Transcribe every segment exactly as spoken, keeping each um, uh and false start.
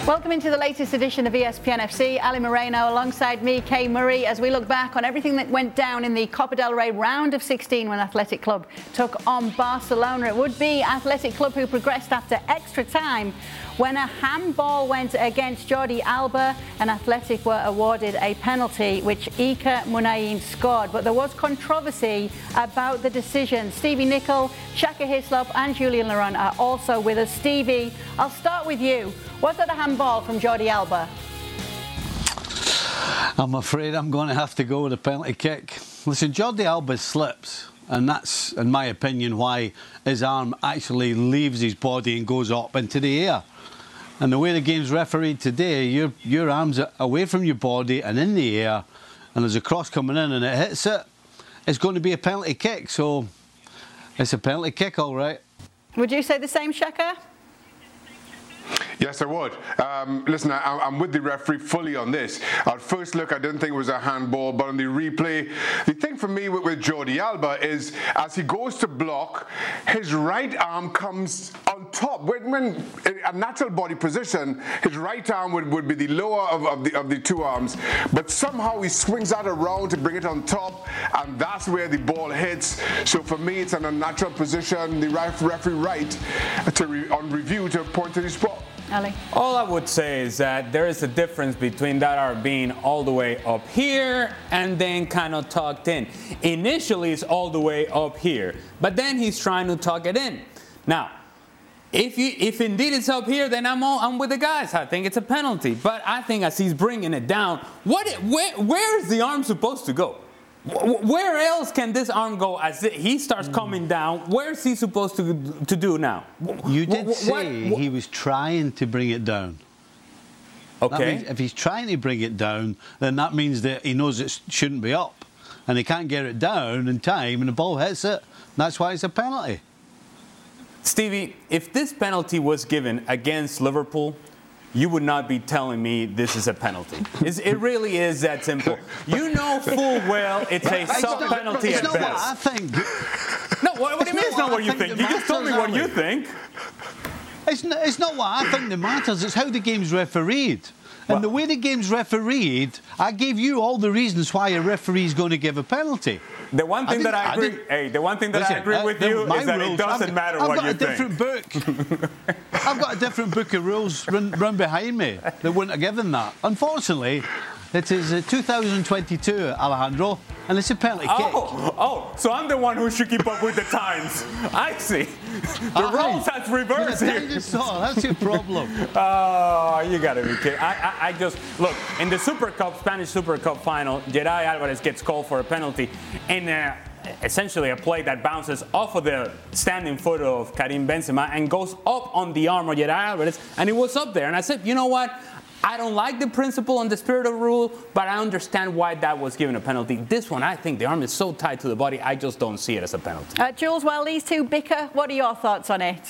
Welcome into the latest edition of E S P N F C. Ali Moreno alongside me, Kay Murray, as we look back on everything that went down in the Copa del Rey round of sixteen when Athletic Club took on Barcelona. It would be Athletic Club who progressed after extra time when a handball went against Jordi Alba and Athletic were awarded a penalty which Iker Muniain scored. But there was controversy about the decision. Stevie Nicol, Shaka Hislop and Julian Laurent are also with us. Stevie, I'll start with you. Was that a handball from Jordi Alba? I'm afraid I'm going to have to go with a penalty kick. Listen, Jordi Alba slips, and that's, in my opinion, why his arm actually leaves his body and goes up into the air. And the way the game's refereed today, your, your arm's away from your body and in the air, and there's a cross coming in and it hits it, it's going to be a penalty kick. So it's a penalty kick, all right. Would you say the same, Shaka? Yes, I would. Um, listen, I, I'm with the referee fully on this. At first look, I didn't think it was a handball, but on the replay, the thing for me with, with Jordi Alba is as he goes to block, his right arm comes on top. When, when in a natural body position, his right arm would, would be the lower of, of, the, of the two arms, but somehow he swings that around to bring it on top, and that's where the ball hits. So for me, it's an unnatural position. The ref, referee right to re, on review to point to the spot. Ali. All I would say is that there is a difference between that arm being all the way up here and then kind of tucked in. Initially, it's all the way up here, but then he's trying to tuck it in. Now, if you, if indeed it's up here, then I'm all, I'm with the guys. I think it's a penalty. But I think as he's bringing it down, what where where is the arm supposed to go? Where else can this arm go as he starts coming down? Where is he supposed to to do now? You did what, say what, he was trying to bring it down. Okay. If he's trying to bring it down, then that means that he knows it shouldn't be up. And he can't get it down in time, and the ball hits it. That's why it's a penalty. Stevie, if this penalty was given against Liverpool, you would not be telling me this is a penalty. It's, it really is that simple. You know full well it's a soft penalty it's at not best. What I think. No, what, what do you mean it's not what you think think? You just told me what you think. It's not, it's not what I think that matters. It's how the game's refereed. And well, the way the game's refereed, I gave you all the reasons why a referee is going to give a penalty. The one thing I that I agree, I hey, the one thing that listen, I agree with uh, you is that rules, it doesn't I've, matter I've what you think. I've got a different book. I've got a different book of rules run, run behind me that wouldn't have given that. Unfortunately, it is uh, two thousand twenty-two, Alejandro, and it's a penalty oh, kick. Oh, so I'm the one who should keep up with the times. I see. The uh, roles has reversed You're a here. dinosaur. That's your problem. Oh, you gotta be kidding. I, I, I just, look, in the Super Cup, Spanish Super Cup final, Geray Alvarez gets called for a penalty, and uh, essentially a play that bounces off of the standing foot of Karim Benzema and goes up on the arm of Geray Alvarez, and it was up there. And I said, you know what? I don't like the principle and the spirit of the rule, but I understand why that was given a penalty. This one, I think the arm is so tied to the body, I just don't see it as a penalty. Uh, Jules, while these two bicker, what are your thoughts on it?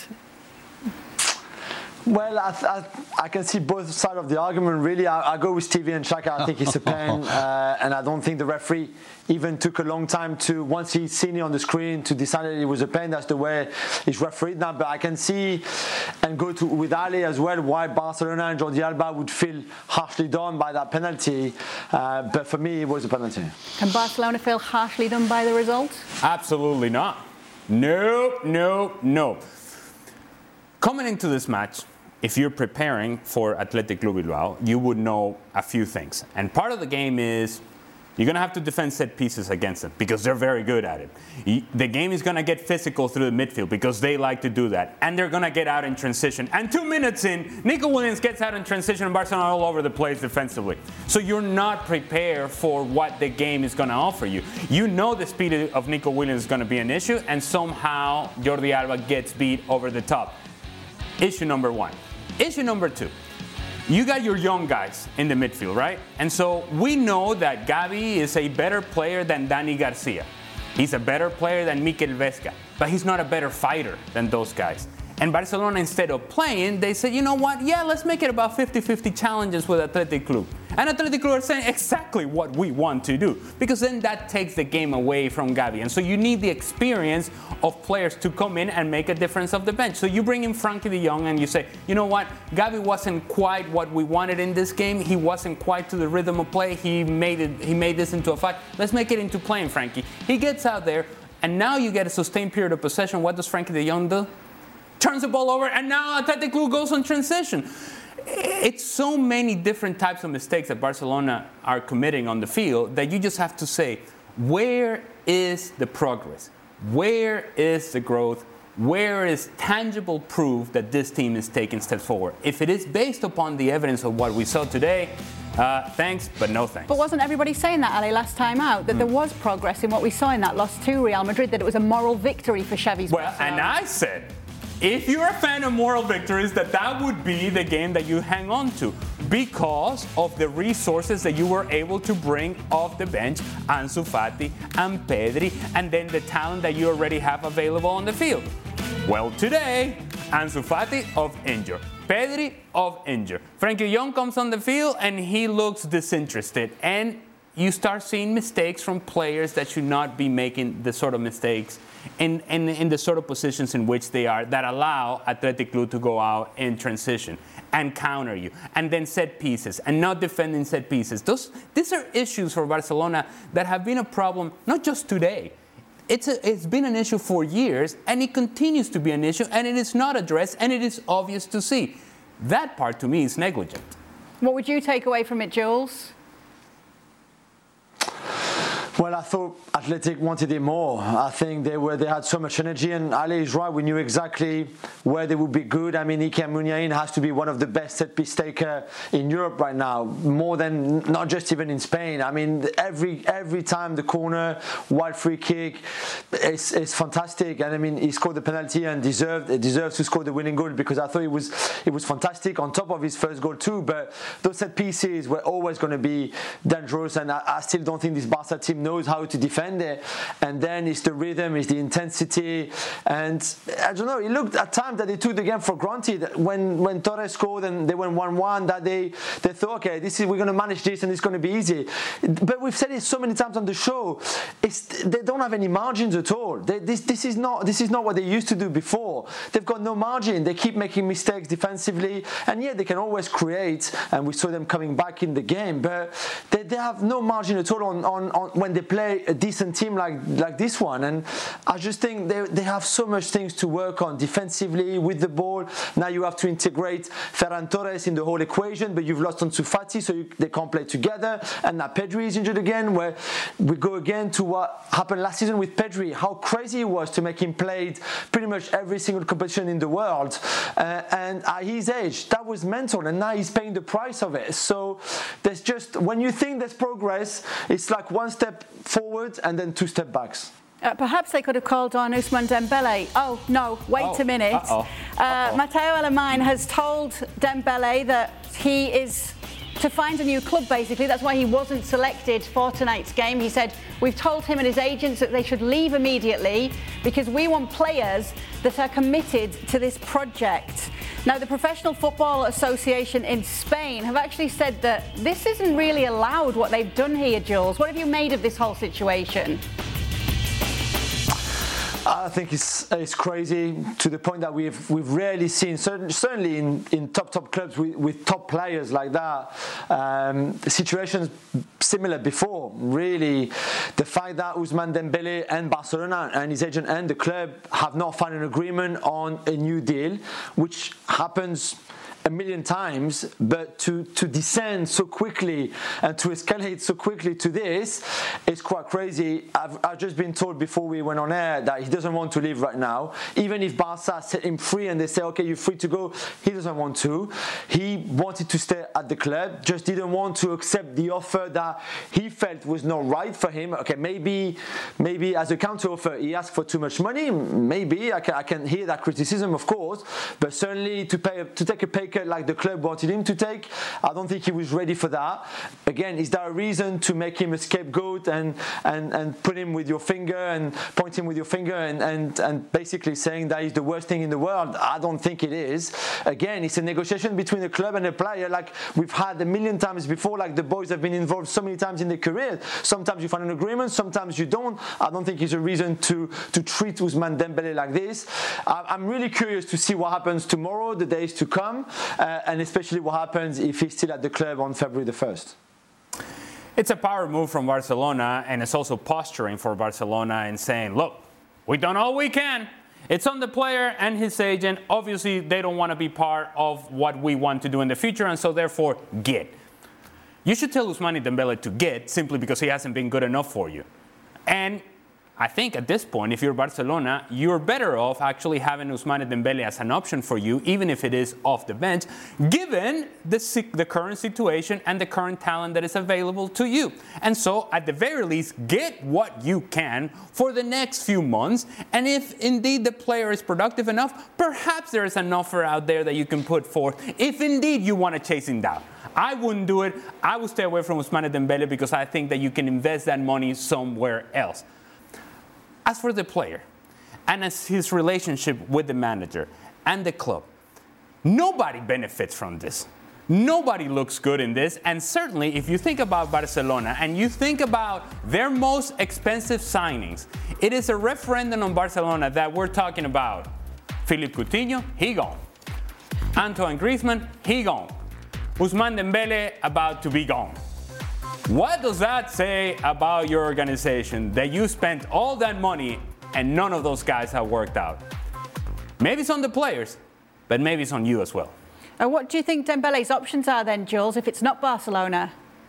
Well, I, I, I can see both sides of the argument, really. I, I go with Stevie and Shaka. I think it's a pen, uh, and I don't think the referee even took a long time to, once he's seen it on the screen, to decide that it was a pen. That's the way it's refereed now. But I can see, and go to with Ali as well, why Barcelona and Jordi Alba would feel harshly done by that penalty. Uh, but for me, it was a penalty. Can Barcelona feel harshly done by the result? Absolutely not. No, no, no. Coming into this match, if you're preparing for Athletic Club Bilbao, you would know a few things. And part of the game is you're going to have to defend set pieces against them because they're very good at it. The game is going to get physical through the midfield because they like to do that. And they're going to get out in transition. And two minutes in, Nico Williams gets out in transition and Barcelona all over the place defensively. So you're not prepared for what the game is going to offer you. You know the speed of Nico Williams is going to be an issue, and somehow Jordi Alba gets beat over the top. Issue number one. Issue number two. You got your young guys in the midfield, right? And so we know that Gavi is a better player than Dani Garcia. He's a better player than Mikel Vesga, but he's not a better fighter than those guys. And Barcelona, instead of playing, they said, you know what? Yeah, let's make it about fifty-fifty challenges with Athletic Club. And Athletic Club are saying exactly what we want to do, because then that takes the game away from Gavi. And so you need the experience of players to come in and make a difference off the bench. So you bring in Frankie de Jong and you say, you know what, Gavi wasn't quite what we wanted in this game. He wasn't quite to the rhythm of play. He made it. He made this into a fight. Let's make it into playing, Frankie. He gets out there, and now you get a sustained period of possession. What does Frankie de Jong do? Turns the ball over, and now Athletic Club goes on transition. It's so many different types of mistakes that Barcelona are committing on the field that you just have to say, where is the progress? Where is the growth? Where is tangible proof that this team is taking steps forward? If it is based upon the evidence of what we saw today, uh, thanks, but no thanks. But wasn't everybody saying that, Ali, last time out, that mm. there was progress in what we saw in that loss to Real Madrid, that it was a moral victory for Xavi's Well, Barcelona? And I said, if you're a fan of moral victories, that that would be the game that you hang on to, because of the resources that you were able to bring off the bench, Ansu Fati and Pedri, and then the talent that you already have available on the field. Well, today, Ansu Fati of injury, Pedri of injury. Frankie de Jong comes on the field and he looks disinterested, and you start seeing mistakes from players that should not be making the sort of mistakes in, in, in the sort of positions in which they are, that allow Athletic Club to go out in transition and counter you, and then set pieces, and not defending set pieces. Those, these are issues for Barcelona that have been a problem, not just today. It's, a, it's been an issue for years, and it continues to be an issue, and it is not addressed, and it is obvious to see. That part, to me, is negligent. What would you take away from it, Jules? Well, I thought Athletic wanted it more. I think they were they had so much energy, and Ali is right. We knew exactly where they would be good. I mean, Iker Muniain has to be one of the best set-piece taker in Europe right now, more than not just even in Spain. I mean, every every time the corner, wide free kick, it's, it's fantastic. And I mean, he scored the penalty and deserved deserves to score the winning goal, because I thought it was it was fantastic on top of his first goal too. But those set pieces were always going to be dangerous, and I, I still don't think this Barca team knows how to defend it. And then it's the rhythm, it's the intensity, and I don't know, it looked at times that they took the game for granted. When when Torres scored and they went one one, that they they thought, okay, this is we're going to manage this and it's going to be easy. But we've said it so many times on the show, it's, they don't have any margins at all. They, this this is not this is not what they used to do before. They've got no margin. They keep making mistakes defensively, and yet they can always create, and we saw them coming back in the game, but they, they have no margin at all on, on, on when they play a decent team like like this one. And I just think they, they have so much things to work on defensively with the ball. Now you have to integrate Ferran Torres in the whole equation, but you've lost Ansu Fati, so you, they can't play together. And now Pedri is injured again, where we go again to what happened last season with Pedri, how crazy it was to make him play pretty much every single competition in the world. Uh, and at his age, that was mental, and now he's paying the price of it. So there's just, when you think there's progress, it's like one step forward and then two step backs. Uh, perhaps they could have called on Ousmane Dembele. Oh, no, wait oh, a minute. Uh-oh. Uh, Uh-oh. Matteo Alemany has told Dembele that he is to find a new club, basically. That's why he wasn't selected for tonight's game. He said, we've told him and his agents that they should leave immediately because we want players that are committed to this project. Now, the Professional Football Association in Spain have actually said that this isn't really allowed, what they've done here, Jules. What have you made of this whole situation? I think it's it's crazy, to the point that we've we've rarely seen, certainly in, in top top clubs with, with top players like that, um, situations similar before. Really, the fact that Ousmane Dembele and Barcelona and his agent and the club have not found an agreement on a new deal, which happens a million times, but to, to descend so quickly and to escalate so quickly to this is quite crazy. I've, I've just been told before we went on air that he doesn't want to leave right now. Even if Barca set him free and they say, okay, you're free to go, he doesn't want to. He wanted to stay at the club, just didn't want to accept the offer that he felt was not right for him. Okay, maybe maybe as a counter offer, he asked for too much money. Maybe, I can, I can hear that criticism, of course, but certainly to pay to take a pay haircut like the club wanted him to take. I don't think he was ready for that. Again, is there a reason to make him a scapegoat and and, and put him with your finger and point him with your finger and, and, and basically saying that he's the worst thing in the world? I don't think it is. Again, it's a negotiation between the club and the player, like we've had a million times before. Like the boys have been involved so many times in their career. Sometimes you find an agreement, sometimes you don't. I don't think it's a reason to to treat Ousmane Dembélé like this. I'm really curious to see what happens tomorrow, the days to come, uh, and especially what happens if he's still at the club on February the first. It's a power move from Barcelona, and it's also posturing for Barcelona and saying, look, we've done all we can. It's on the player and his agent. Obviously, they don't want to be part of what we want to do in the future, and so therefore, get. You should tell Ousmane Dembélé to get simply because he hasn't been good enough for you. And I think at this point, if you're Barcelona, you're better off actually having Ousmane Dembélé as an option for you, even if it is off the bench, given the, the current situation and the current talent that is available to you. And so, at the very least, get what you can for the next few months. And if indeed the player is productive enough, perhaps there is an offer out there that you can put forth, if indeed you want to chase him down. I wouldn't do it. I would stay away from Ousmane Dembélé because I think that you can invest that money somewhere else. As for the player, and as his relationship with the manager and the club, nobody benefits from this. Nobody looks good in this, and certainly if you think about Barcelona and you think about their most expensive signings, it is a referendum on Barcelona that we're talking about. Philippe Coutinho, he gone. Antoine Griezmann, he gone. Ousmane Dembélé about to be gone. What does that say about your organization, that you spent all that money and none of those guys have worked out? Maybe it's on the players, but maybe it's on you as well. Uh, what do you think Dembele's options are then, Jules, if it's not Barcelona?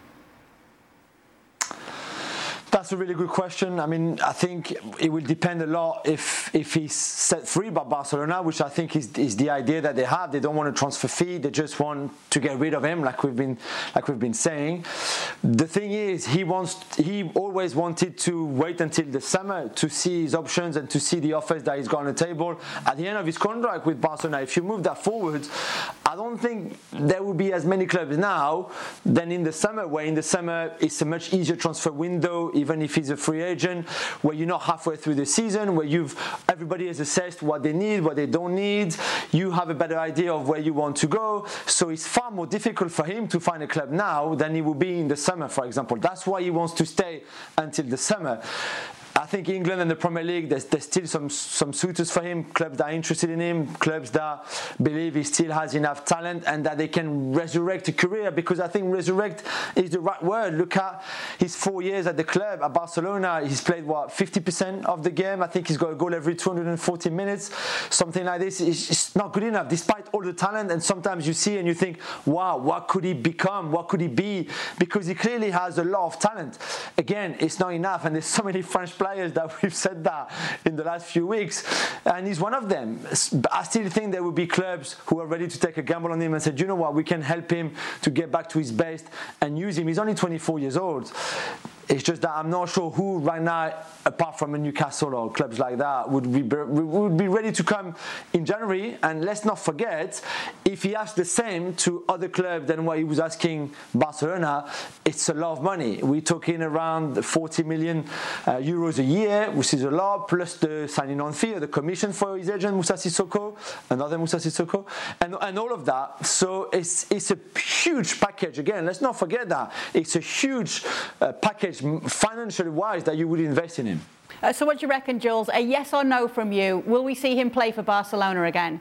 That's a really good question. I mean, I think it will depend a lot if if he's set free by Barcelona, which I think is, is the idea that they have. They don't want a transfer fee. They just want to get rid of him, like we've been like we've been saying. The thing is, he wants he always wanted to wait until the summer to see his options and to see the offers that he's got on the table at the end of his contract with Barcelona. If you move that forward, I don't think there will be as many clubs now than in the summer, where in the summer it's a much easier transfer window, even if he's a free agent, where you're not halfway through the season, where you've everybody has assessed what they need, what they don't need. You have a better idea of where you want to go. So it's far more difficult for him to find a club now than it would be in the summer, for example. That's why he wants to stay until the summer. I think England and the Premier League, there's, there's still some some suitors for him, clubs that are interested in him, clubs that believe he still has enough talent and that they can resurrect a career, because I think resurrect is the right word. Look at his four years at the club, at Barcelona. He's played, what, fifty percent of the game? I think he's got a goal every two hundred forty minutes, something like this. It's, it's not good enough, despite all the talent. And sometimes you see and you think, wow, what could he become? What could he be? Because he clearly has a lot of talent. Again, it's not enough, and there's so many French players players that we've said that in the last few weeks, and he's one of them. But I still think there will be clubs who are ready to take a gamble on him and say, you know what, we can help him to get back to his best and use him. He's only twenty-four years old. It's just that I'm not sure who right now, apart from a Newcastle or clubs like that, would be would be ready to come in January. And let's not forget, if he asks the same to other clubs than what he was asking Barcelona, it's a lot of money. We're talking around forty million uh, euros a year, which is a lot, plus the signing on fee, or the commission for his agent Moussa Sissoko, another Moussa Sissoko, and and all of that. So it's it's a huge package. Again, let's not forget that it's a huge uh, package, financially wise, that you would invest in him. Uh, so what do you reckon, Jules? A yes or no from you? Will we see him play for Barcelona again?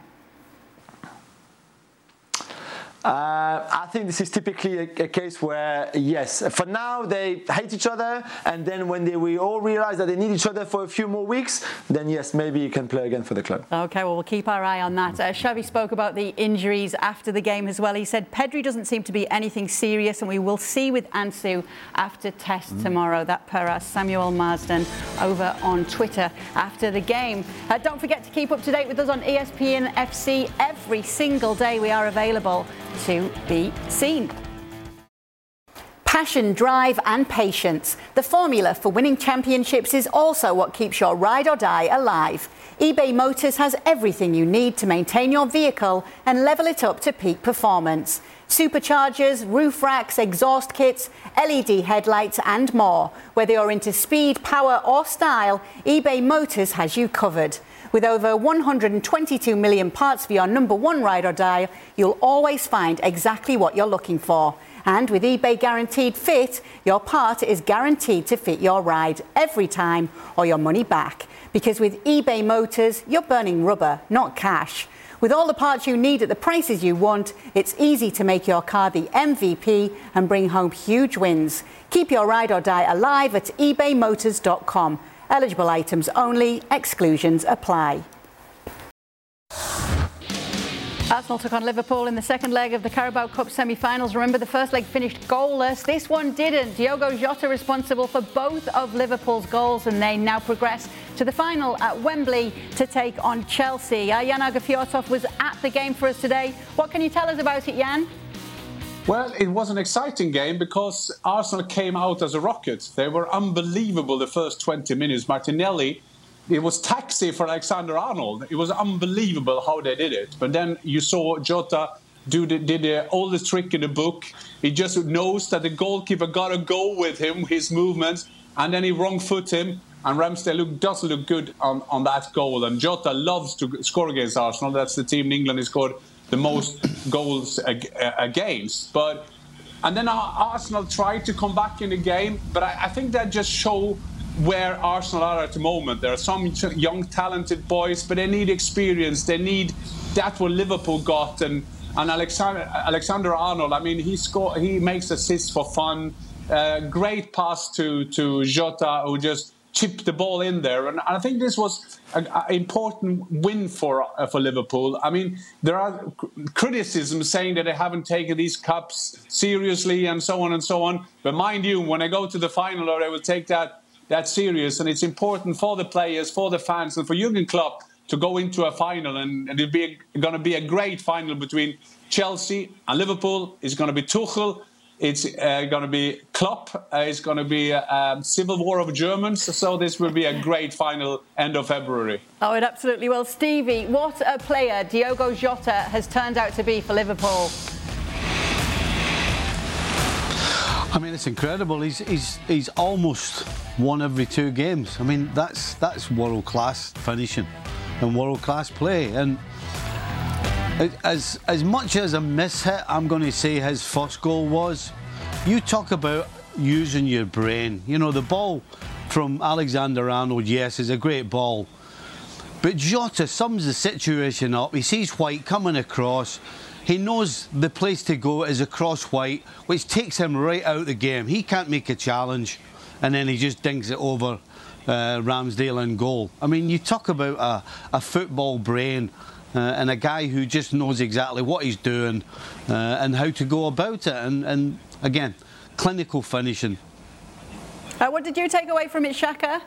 Uh, I think this is typically a, a case where, yes, for now they hate each other, and then when they, we all realize that they need each other for a few more weeks, then yes, maybe you can play again for the club. Okay, well, we'll keep our eye on that. Uh, Xavi spoke about the injuries after the game as well. He said Pedri doesn't seem to be anything serious, and we will see with Ansu after test mm. tomorrow. That per our Samuel Marsden over on Twitter after the game. Uh, don't forget to keep up to date with us on E S P N F C. Every single day we are available to be seen. Passion, drive and patience. The formula for winning championships is also what keeps your ride or die alive. eBay Motors has everything you need to maintain your vehicle and level it up to peak performance. Superchargers, roof racks, exhaust kits, L E D headlights and more. Whether you're into speed, power or style, eBay Motors has you covered. With over one hundred twenty-two million parts for your number one ride or die, you'll always find exactly what you're looking for. And with eBay Guaranteed Fit, your part is guaranteed to fit your ride every time or your money back. Because with eBay Motors, you're burning rubber, not cash. With all the parts you need at the prices you want, it's easy to make your car the M V P and bring home huge wins. Keep your ride or die alive at ebay motors dot com. Eligible items only, exclusions apply. Arsenal took on Liverpool in the second leg of the Carabao Cup semi-finals. Remember, the first leg finished goalless. This one didn't. Diogo Jota responsible for both of Liverpool's goals, and they now progress to the final at Wembley to take on Chelsea. Uh, Jan Åge Fjørtoft was at the game for us today. What can you tell us about it, Jan? Well, it was an exciting game because Arsenal came out as a rocket. They were unbelievable the first twenty minutes. Martinelli, it was taxi for Alexander Arnold. It was unbelievable how they did it. But then you saw Jota do the, did the oldest trick in the book. He just knows that the goalkeeper got to go with him, his movements, and then he wrong foot him. And Ramsdale look, doesn't look good on, on that goal. And Jota loves to score against Arsenal. That's the team in England who scored the most goals ag- against. But and then Arsenal tried to come back in the game. But I, I think that just show where Arsenal are at the moment. There are some young, talented boys, but they need experience. They need that's what Liverpool got. And and Alexander Alexander Arnold, I mean, he score, he makes assists for fun. Uh, great pass to to Jota, who just chipped the ball in there. And I think this was an important win for uh, for Liverpool. I mean, there are criticisms saying that they haven't taken these cups seriously and so on and so on. But mind you, when they go to the final, they will take that that serious, and it's important for the players, for the fans, and for Jurgen Klopp to go into a final, and, and it'll be going to be a great final between Chelsea and Liverpool. It's going to be Tuchel, it's uh, going to be Klopp, uh, it's going to be a, a civil war of Germans, so this will be a great final end of February. Oh, it absolutely will. Stevie, what a player Diogo Jota has turned out to be for Liverpool. I mean, it's incredible. He's he's he's almost won every two games. I mean, that's that's world class finishing and world class play. And as as much as a mishit, I'm going to say his first goal was. You talk about using your brain. You know, the ball from Alexander Arnold, yes, is a great ball, but Jota sums the situation up. He sees White coming across. He knows the place to go is across White, which takes him right out of the game. He can't make a challenge, and then he just dings it over uh, Ramsdale in goal. I mean, you talk about a, a football brain uh, and a guy who just knows exactly what he's doing uh, and how to go about it. And, and again, clinical finishing. Uh, what did you take away from it, Shaka?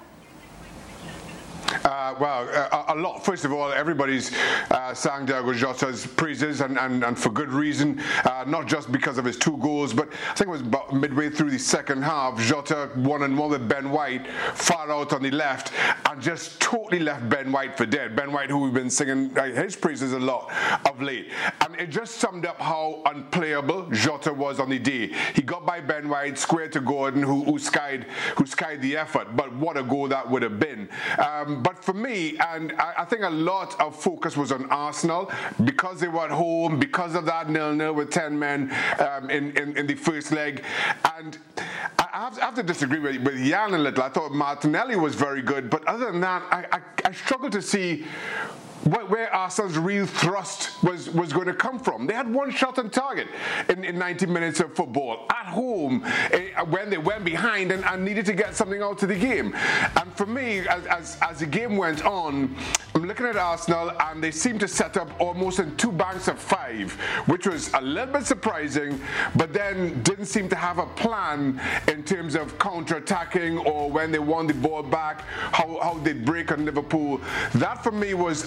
Uh, well, uh, a lot. First of all, everybody's uh, sang Diogo Jota's praises, and, and, and for good reason. Uh, not just because of his two goals, but I think it was about midway through the second half, Jota one and one with Ben White far out on the left, and just totally left Ben White for dead. Ben White, who we've been singing uh, his praises a lot of late, and it just summed up how unplayable Jota was on the day. He got by Ben White, square to Gordon, who, who skied who skied the effort. But what a goal that would have been. Um, But for me, and I, I think a lot of focus was on Arsenal because they were at home, because of that nil-nil with ten men um, in, in, in the first leg. And I have, I have to disagree with, with Jan a little. I thought Martinelli was very good, but other than that, I, I, I struggle to see where Arsenal's real thrust was, was going to come from. They had one shot on target in, in ninety minutes of football at home uh, when they went behind and, and needed to get something out of the game. And for me, as, as, as the game went on, I'm looking at Arsenal and they seemed to set up almost in two banks of five, which was a little bit surprising, but then didn't seem to have a plan in terms of counter-attacking or when they won the ball back, how, how they'd break on Liverpool. That for me was a little bit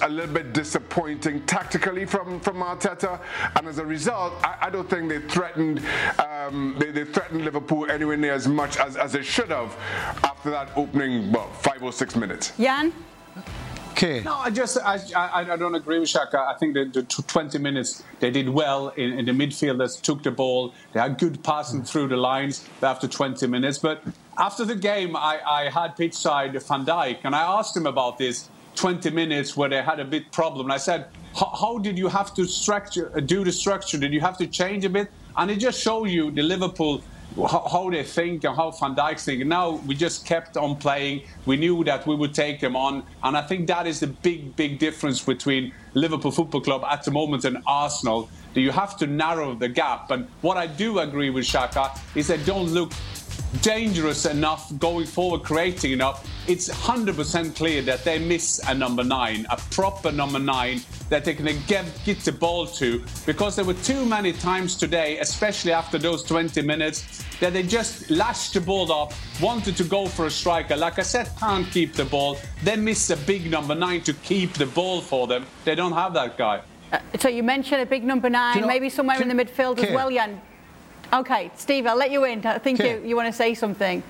bit disappointing tactically from, from Arteta, and as a result, I, I don't think they threatened um, they, they threatened Liverpool anywhere near as much as, as they should have after that opening, well, five or six minutes. Jan? Okay. No, I just I, I, I don't agree with Xhaka. I think that the twenty minutes they did well in, in the midfielders took the ball. They had good passing through the lines after twenty minutes. But after the game, I, I had pitchside Van Dijk, and I asked him about this twenty minutes where they had a bit problem. I said, how did you have to structure do the structure? Did you have to change a bit? And it just showed you the Liverpool. How they think and how Van Dijk's thinking. Now we just kept on playing. We knew that we would take them on, and I think that is the big, big difference between Liverpool Football Club at the moment and Arsenal. That you have to narrow the gap. And what I do agree with Xhaka is they don't look dangerous enough going forward, creating enough. It's one hundred percent clear that they miss a number nine, a proper number nine that they can get, get the ball to, because there were too many times today, especially after those twenty minutes, that they just lashed the ball up, wanted to go for a striker. Like I said, can't keep the ball. They miss a big number nine to keep the ball for them. They don't have that guy. Uh, so you mentioned a big number nine, you know, maybe somewhere can, in the midfield as well, Jan. Okay, Steve, I'll let you in. I think you, you want to say something.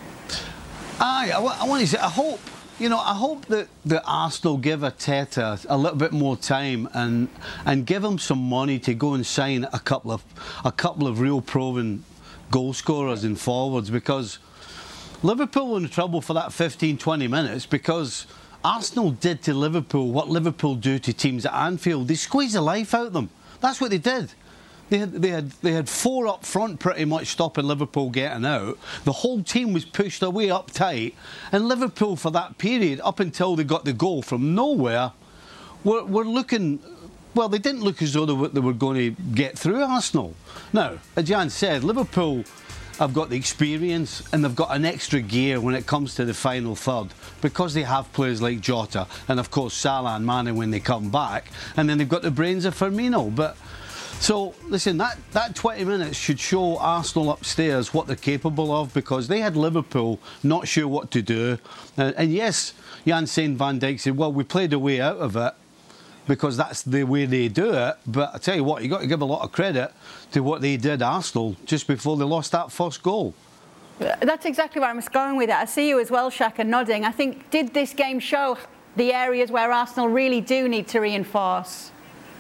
Aye, I, I want to say, I hope, you know, I hope that, that Arsenal give Arteta a little bit more time and and give him some money to go and sign a couple of a couple of real proven goal scorers and forwards, because Liverpool were in trouble for that fifteen, twenty minutes because Arsenal did to Liverpool what Liverpool do to teams at Anfield. They squeezed the life out of them. That's what they did. They had, they had they had four up front pretty much stopping Liverpool getting out. The whole team was pushed away up tight, and Liverpool for that period, up until they got the goal from nowhere, were, were looking, well, they didn't look as though they were, they were going to get through Arsenal. Now, as Jan said, Liverpool have got the experience and they've got an extra gear when it comes to the final third, because they have players like Jota and of course Salah and Mane when they come back, and then they've got the brains of Firmino. But so, listen, that, that twenty minutes should show Arsenal upstairs what they're capable of, because they had Liverpool not sure what to do. Uh, and yes, Jan saying Van Dijk said, well, we played a way out of it because that's the way they do it. But I tell you what, you've got to give a lot of credit to what they did, Arsenal, just before they lost that first goal. That's exactly where I was going with it. I see you as well, Xhaka, nodding. I think, did this game show the areas where Arsenal really do need to reinforce?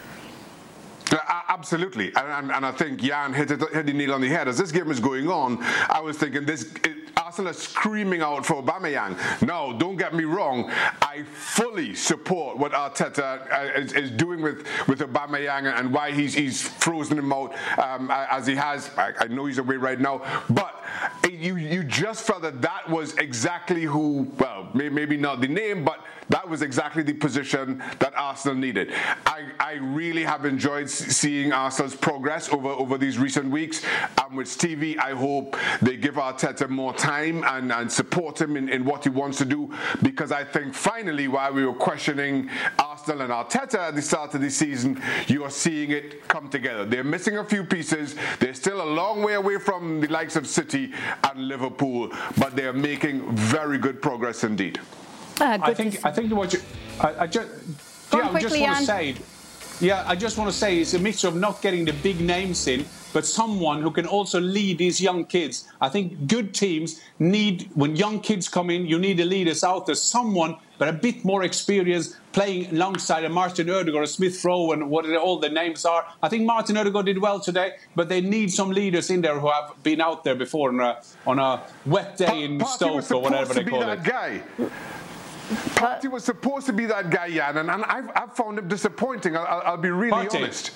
Uh, absolutely, and, and, and I think Jan hit, it, hit the nail on the head. As this game is going on, I was thinking this it, Arsenal is screaming out for Aubameyang. No, don't get me wrong. I fully support what Arteta uh, is, is doing with, with Aubameyang and why he's, he's frozen him out um, as he has. I, I know he's away right now, but you, you just felt that that was exactly who, well, maybe not the name, but that was exactly the position that Arsenal needed. I, I really have enjoyed seeing Arsenal's progress over, over these recent weeks. And with Stevie, I hope they give Arteta more time and, and support him in, in what he wants to do, because I think finally, while we were questioning Arsenal and Arteta at the start of the season, you are seeing it come together. They're missing a few pieces. They're still a long way away from the likes of City and Liverpool, but they're making very good progress indeed. Uh, I think I think what you I, I just yeah, I just want to say yeah I just want to say it's a mixture of not getting the big names in, but someone who can also lead these young kids. I think good teams need, when young kids come in, you need the leaders out there, someone but a bit more experience playing alongside a Martin Odegaard, a Smith Rowe, and what all the names are. I think Martin Odegaard did well today, but they need some leaders in there who have been out there before on a, on a wet day pa- in Stoke or whatever they call it. Guy. Partey was supposed to be that guy, Jan, and, and I've, I've found him disappointing. I'll, I'll be really Partey. honest.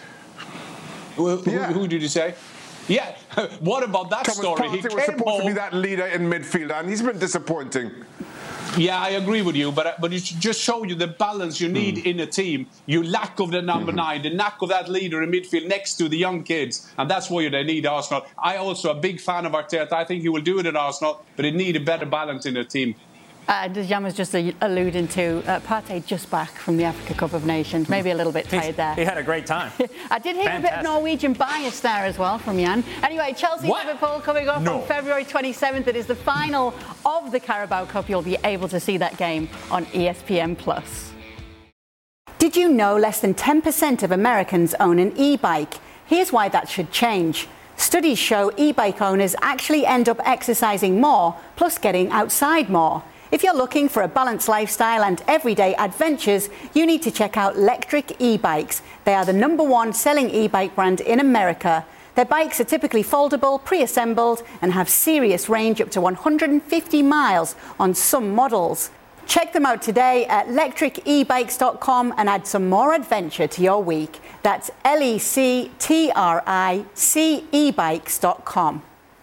Who, who, yeah. who did you say? Yeah, what about that Thomas story? Partey He was came supposed home. to be that leader in midfield, and he's been disappointing. Yeah, I agree with you, but but it just show you the balance you need mm. in a team. You lack of the number mm-hmm. nine, the lack of that leader in midfield next to the young kids, and that's why they need Arsenal. I also a big fan of Arteta. I think he will do it at Arsenal, but it need a better balance in the team. Uh, as Jan was just alluding to, uh, Partey just back from the Africa Cup of Nations, maybe a little bit tired there. He had a great time. I did hear Fantastic. a bit of Norwegian bias there as well from Jan. Anyway, Chelsea-Liverpool coming up no. on February twenty-seventh. It is the final of the Carabao Cup. You'll be able to see that game on E S P N plus. Did you know less than ten percent of Americans own an e-bike? Here's why that should change. Studies show e-bike owners actually end up exercising more, plus getting outside more. If you're looking for a balanced lifestyle and everyday adventures, you need to check out Lectric e-bikes. They are the number one selling e-bike brand in America. Their bikes are typically foldable, pre-assembled, and have serious range up to one hundred fifty miles on some models. Check them out today at lectric e bikes dot com and add some more adventure to your week. That's L E C T R I C e bikes dot com.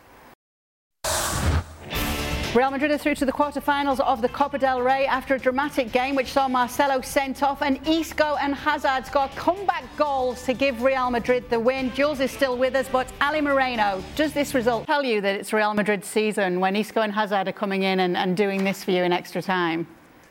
Real Madrid are through to the quarterfinals of the Copa del Rey after a dramatic game which saw Marcelo sent off and Isco and Hazard score comeback goals to give Real Madrid the win. Jules is still with us, but Ali Moreno, does this result tell you that it's Real Madrid's season when Isco and Hazard are coming in and, and doing this for you in extra time?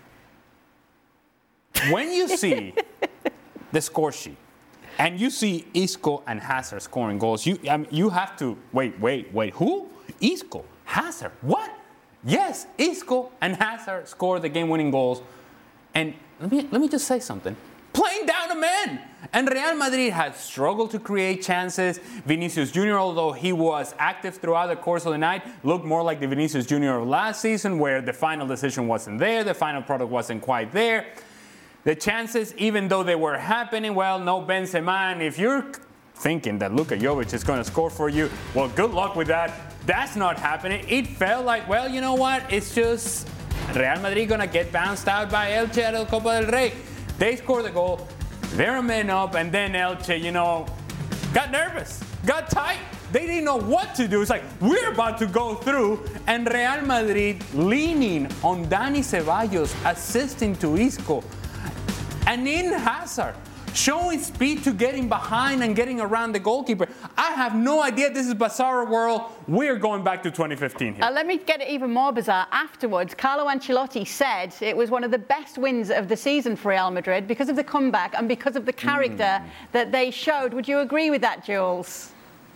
When you see the score sheet and you see Isco and Hazard scoring goals, you I mean, you have to, wait, wait, wait, who? Isco, Hazard, what? Yes, Isco and Hazard scored the game-winning goals. And let me let me just say something. Playing down a man. And Real Madrid has struggled to create chances. Vinicius Junior, although he was active throughout the course of the night, looked more like the Vinicius Junior of last season, where the final decision wasn't there, the final product wasn't quite there. The chances, even though they were happening, well, no Benzema. And if you're thinking that Luka Jovic is going to score for you, well, good luck with that. That's not happening. It felt like, well, you know what? It's just Real Madrid going to get bounced out by Elche at the Copa del Rey. They scored the goal. They're a man up. And then Elche, you know, got nervous, got tight. They didn't know what to do. It's like, we're about to go through. And Real Madrid leaning on Dani Ceballos, assisting to Isco. And in Hazard, showing speed to getting behind and getting around the goalkeeper. I have no idea. This is bizarre world. We're going back to twenty fifteen here. Uh, let me get it even more bizarre. Afterwards, Carlo Ancelotti said it was one of the best wins of the season for Real Madrid because of the comeback and because of the character mm. that they showed. Would you agree with that, Jules?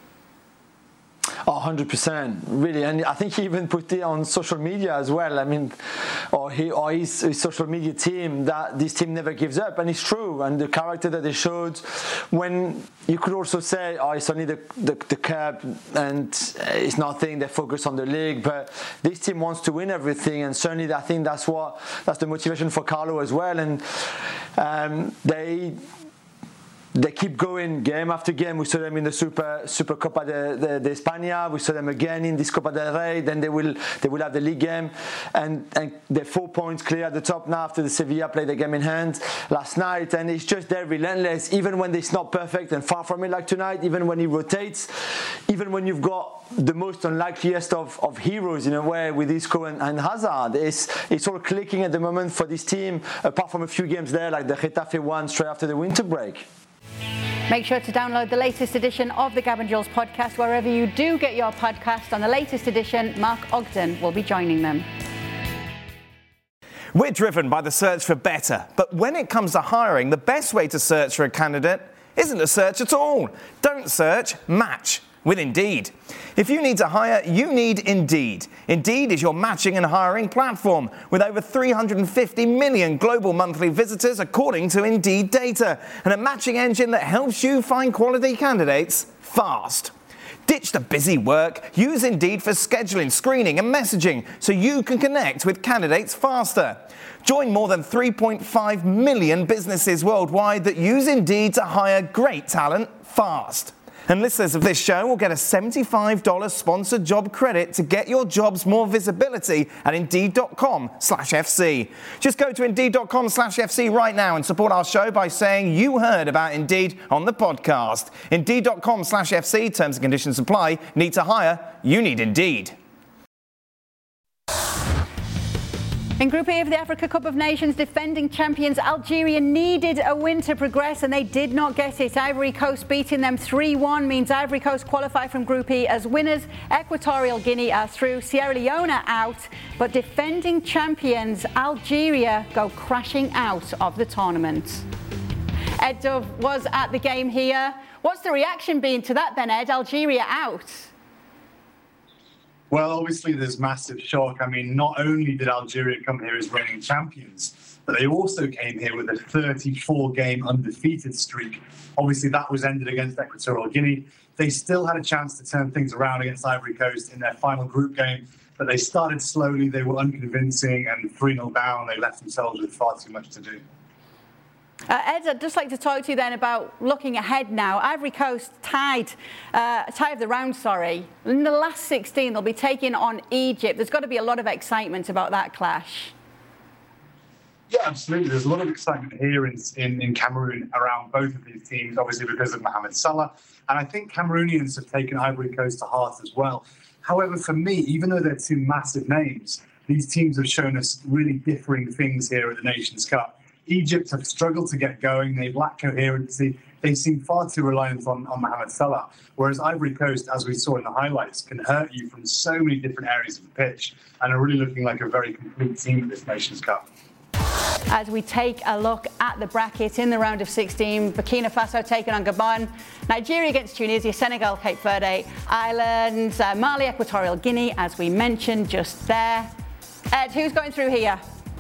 Oh, one hundred percent, really. And I think he even put it on social media as well. I mean, or he or his, his social media team, that this team never gives up. And it's true. And the character that they showed, when you could also say, oh, it's only the, the, the cup and it's nothing, they focus on the league. But this team wants to win everything. And certainly I think that's what that's the motivation for Carlo as well. And um, they... They keep going game after game. We saw them in the Super Super Copa de, de, de España. We saw them again in this Copa del Rey. Then they will they will have the league game, and and they're four points clear at the top now after the Sevilla played the game in hand last night. And it's just they're relentless, even when it's not perfect and far from it like tonight. Even when he rotates, even when you've got the most unlikeliest of, of heroes in a way with Isco and, and Hazard, it's it's all clicking at the moment for this team. Apart from a few games there, like the Getafe one straight after the winter break. Make sure to download the latest edition of the Gab and Jules podcast wherever you do get your podcast. On the latest edition, Mark Ogden will be joining them. We're driven by the search for better, but when it comes to hiring, the best way to search for a candidate isn't to search at all. Don't search, match with Indeed. If you need to hire, you need Indeed. Indeed is your matching and hiring platform with over three hundred fifty million global monthly visitors according to Indeed data, and a matching engine that helps you find quality candidates fast. Ditch the busy work. Use Indeed for scheduling, screening and messaging so you can connect with candidates faster. Join more than three point five million businesses worldwide that use Indeed to hire great talent fast. And listeners of this show will get a seventy-five dollars sponsored job credit to get your jobs more visibility at Indeed.com slash FC. Just go to Indeed.com slash FC right now and support our show by saying you heard about Indeed on the podcast. Indeed.com slash FC, terms and conditions apply. Need to hire? You need Indeed. In Group E of the Africa Cup of Nations, defending champions Algeria needed a win to progress and they did not get it. Ivory Coast beating them three one means Ivory Coast qualify from Group E as winners. Equatorial Guinea are through, Sierra Leone out, but defending champions Algeria go crashing out of the tournament. Ed Dove was at the game here. What's the reaction been to that then, Ed? Algeria out. Well, obviously there's massive shock. I mean, not only did Algeria come here as reigning champions, but they also came here with a thirty-four game undefeated streak. Obviously, that was ended against Equatorial Guinea. They still had a chance to turn things around against Ivory Coast in their final group game, but they started slowly, they were unconvincing, and three nil down, they left themselves with far too much to do. Uh, Ed, I'd just like to talk to you then about looking ahead now. Ivory Coast tied, uh, tie of the round, sorry. In the last sixteen, they'll be taking on Egypt. There's got to be a lot of excitement about that clash. Yeah, absolutely. There's a lot of excitement here in, in, in Cameroon around both of these teams, obviously because of Mohamed Salah. And I think Cameroonians have taken Ivory Coast to heart as well. However, for me, even though they're two massive names, these teams have shown us really differing things here at the Nations Cup. Egypt have struggled to get going. They lack coherency. They seem far too reliant on, on Mohamed Salah. Whereas Ivory Coast, as we saw in the highlights, can hurt you from so many different areas of the pitch and are really looking like a very complete team at this Nations Cup. As we take a look at the bracket in the round of sixteen, Burkina Faso taking on Gabon, Nigeria against Tunisia, Senegal, Cape Verde, Ireland, uh, Mali, Equatorial Guinea, as we mentioned just there. Ed, who's going through here?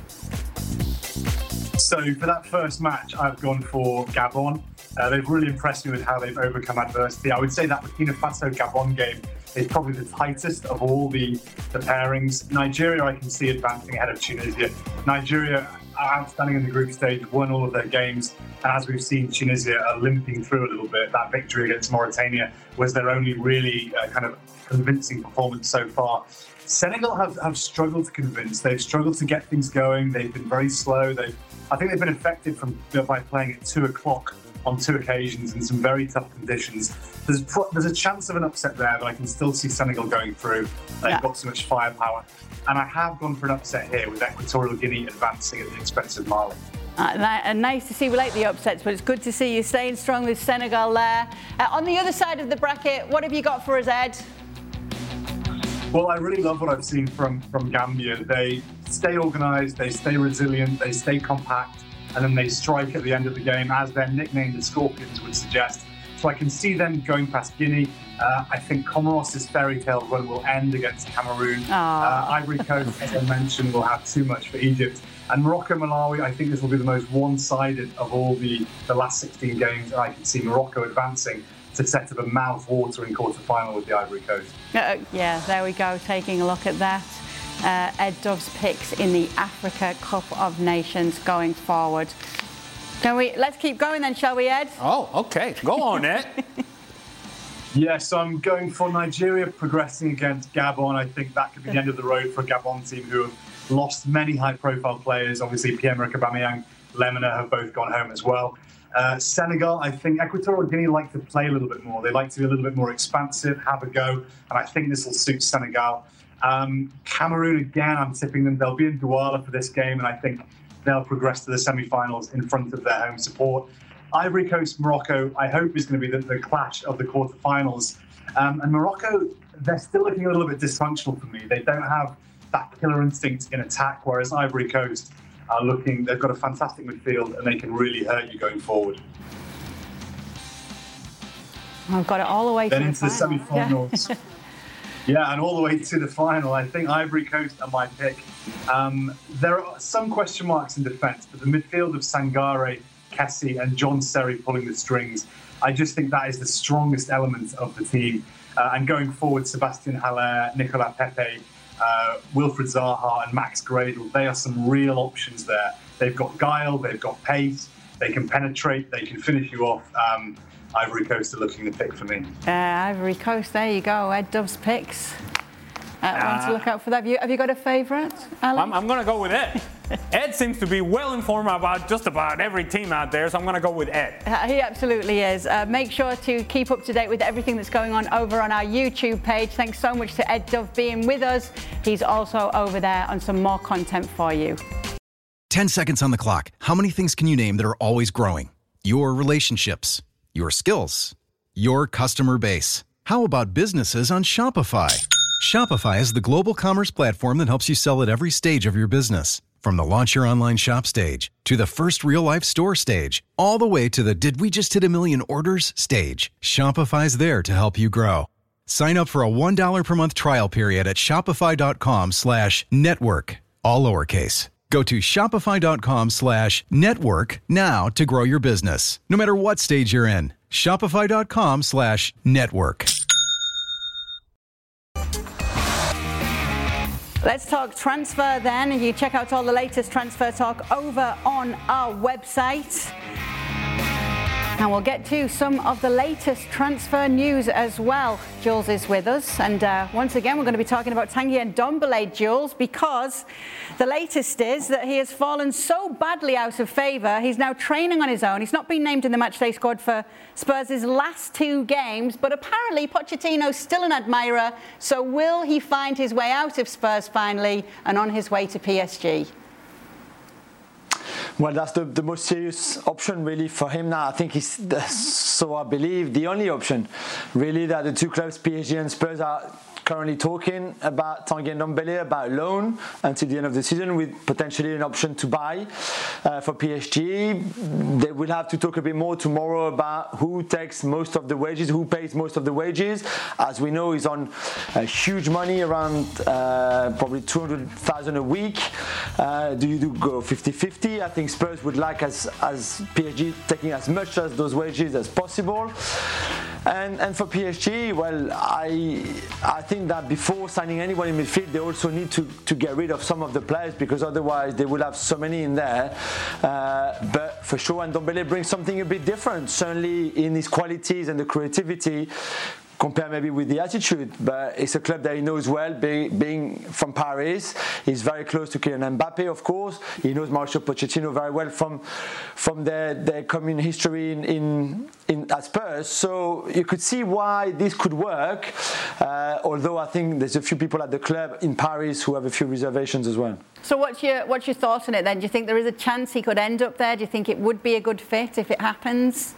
So for that first match, I've gone for Gabon. Uh, they've really impressed me with how they've overcome adversity. I would say that Burkina Faso-Gabon game is probably the tightest of all the, the pairings. Nigeria, I can see advancing ahead of Tunisia. Nigeria are outstanding in the group stage, won all of their games. And as we've seen, Tunisia are limping through a little bit. That victory against Mauritania was their only really uh, kind of convincing performance so far. Senegal have, have struggled to convince. They've struggled to get things going. They've been very slow. They've, I think they've been affected from by playing at two o'clock on two occasions in some very tough conditions. There's pro- there's a chance of an upset there, but I can still see Senegal going through. They've yeah. got so much firepower. And I have gone for an upset here with Equatorial Guinea advancing at the expense of Mali. Uh, and nice to see. We like the upsets, but it's good to see you staying strong with Senegal there. Uh, on the other side of the bracket, what have you got for us, Ed? Well, I really love what I've seen from, from Gambia. They stay organised, they stay resilient, they stay compact, and then they strike at the end of the game, as their nickname, the Scorpions, would suggest. So I can see them going past Guinea. Uh, I think Comoros' fairy tale run will end against Cameroon. Uh, Ivory Coast, as I mentioned, will have too much for Egypt. And Morocco, Malawi, I think this will be the most one-sided of all the, the last sixteen games. And I can see Morocco advancing to set up a mouth-watering quarter-final with the Ivory Coast. Uh, yeah, there we go, taking a look at that. Uh, Ed Dove's picks in the Africa Cup of Nations going forward. Can we? Let's keep going then, shall we, Ed? Oh, okay. Go on, Ed. Yes, so I'm going for Nigeria progressing against Gabon. I think that could be the end of the road for a Gabon team who have lost many high-profile players. Obviously, Pierre-Emerick Aubameyang, Lemina have both gone home as well. Uh, Senegal, I think Equatorial Guinea like to play a little bit more. They like to be a little bit more expansive, have a go, and I think this will suit Senegal. Um, Cameroon, again, I'm tipping them. They'll be in Douala for this game, and I think they'll progress to the semi-finals in front of their home support. Ivory Coast, Morocco, I hope is going to be the, the clash of the quarterfinals. Um, and Morocco, they're still looking a little bit dysfunctional for me. They don't have that killer instinct in attack, whereas Ivory Coast are looking, they've got a fantastic midfield and they can really hurt you going forward. I've got it all the way then to into the, the semi-finals. Yeah. yeah, and all the way to the final. I think Ivory Coast are my pick. Um, there are some question marks in defence, but the midfield of Sangare, Kessie and John Serry pulling the strings, I just think that is the strongest element of the team. Uh, and going forward, Sebastian Haller, Nicolas Pepe, uh, Wilfried Zaha and Max Gradel, they are some real options there. They've got guile, they've got pace, they can penetrate, they can finish you off. Um, Ivory Coast are looking to pick for me. Uh, Ivory Coast, there you go. Ed Dove's picks. Uh, uh, one to look out for that. Have you, have you got a favourite, Alex? I'm, I'm going to go with Ed. Ed seems to be well informed about just about every team out there, so I'm going to go with Ed. Uh, he absolutely is. Uh, make sure to keep up to date with everything that's going on over on our YouTube page. Thanks so much to Ed Dove being with us. He's also over there on some more content for you. Ten seconds on the clock. How many things can you name that are always growing? Your relationships, your skills, your customer base. How about businesses on Shopify? Shopify is the global commerce platform that helps you sell at every stage of your business. From the launch your online shop stage, to the first real-life store stage, all the way to the did we just hit a million orders stage. Shopify's there to help you grow. Sign up for a one dollar per month trial period at shopify.com slash network, all lowercase. Go to shopify.com slash network now to grow your business. No matter what stage you're in, shopify.com slash network. Let's talk transfer then. You check out all the latest transfer talk over on our website. And we'll get to some of the latest transfer news as well. Jules is with us. And uh, once again, we're going to be talking about Tanguy Ndombele, Jules, because the latest is that he has fallen so badly out of favour. He's now training on his own. He's not been named in the matchday squad for Spurs' last two games. But apparently, Pochettino's still an admirer. So will he find his way out of Spurs finally and on his way to P S G? Well, that's the, the most serious option really for him now. I think he's, so I believe, the only option really that the two clubs, P S G and Spurs, are currently talking about Tanguy Ndombele, about loan until the end of the season with potentially an option to buy uh, for P S G. They will have to talk a bit more tomorrow about who takes most of the wages, who pays most of the wages. As we know, he's on uh, huge money, around uh, probably two hundred thousand a week. Uh, do you do go fifty-fifty? I think Spurs would like as, as P S G taking as much as those wages as possible. And and for P S G, well, I I think that before signing anyone in midfield, they also need to, to get rid of some of the players, because otherwise they will have so many in there. Uh, but for sure, Ndombele brings something a bit different, certainly in his qualities and the creativity, compare maybe with the attitude, but it's a club that he knows well, be, being from Paris. He's very close to Kylian Mbappe, of course. He knows Mauricio Pochettino very well from from their, their common history in, in, in at Spurs. So you could see why this could work, uh, although I think there's a few people at the club in Paris who have a few reservations as well. So what's your, what's your thoughts on it then? Do you think there is a chance he could end up there? Do you think it would be a good fit if it happens?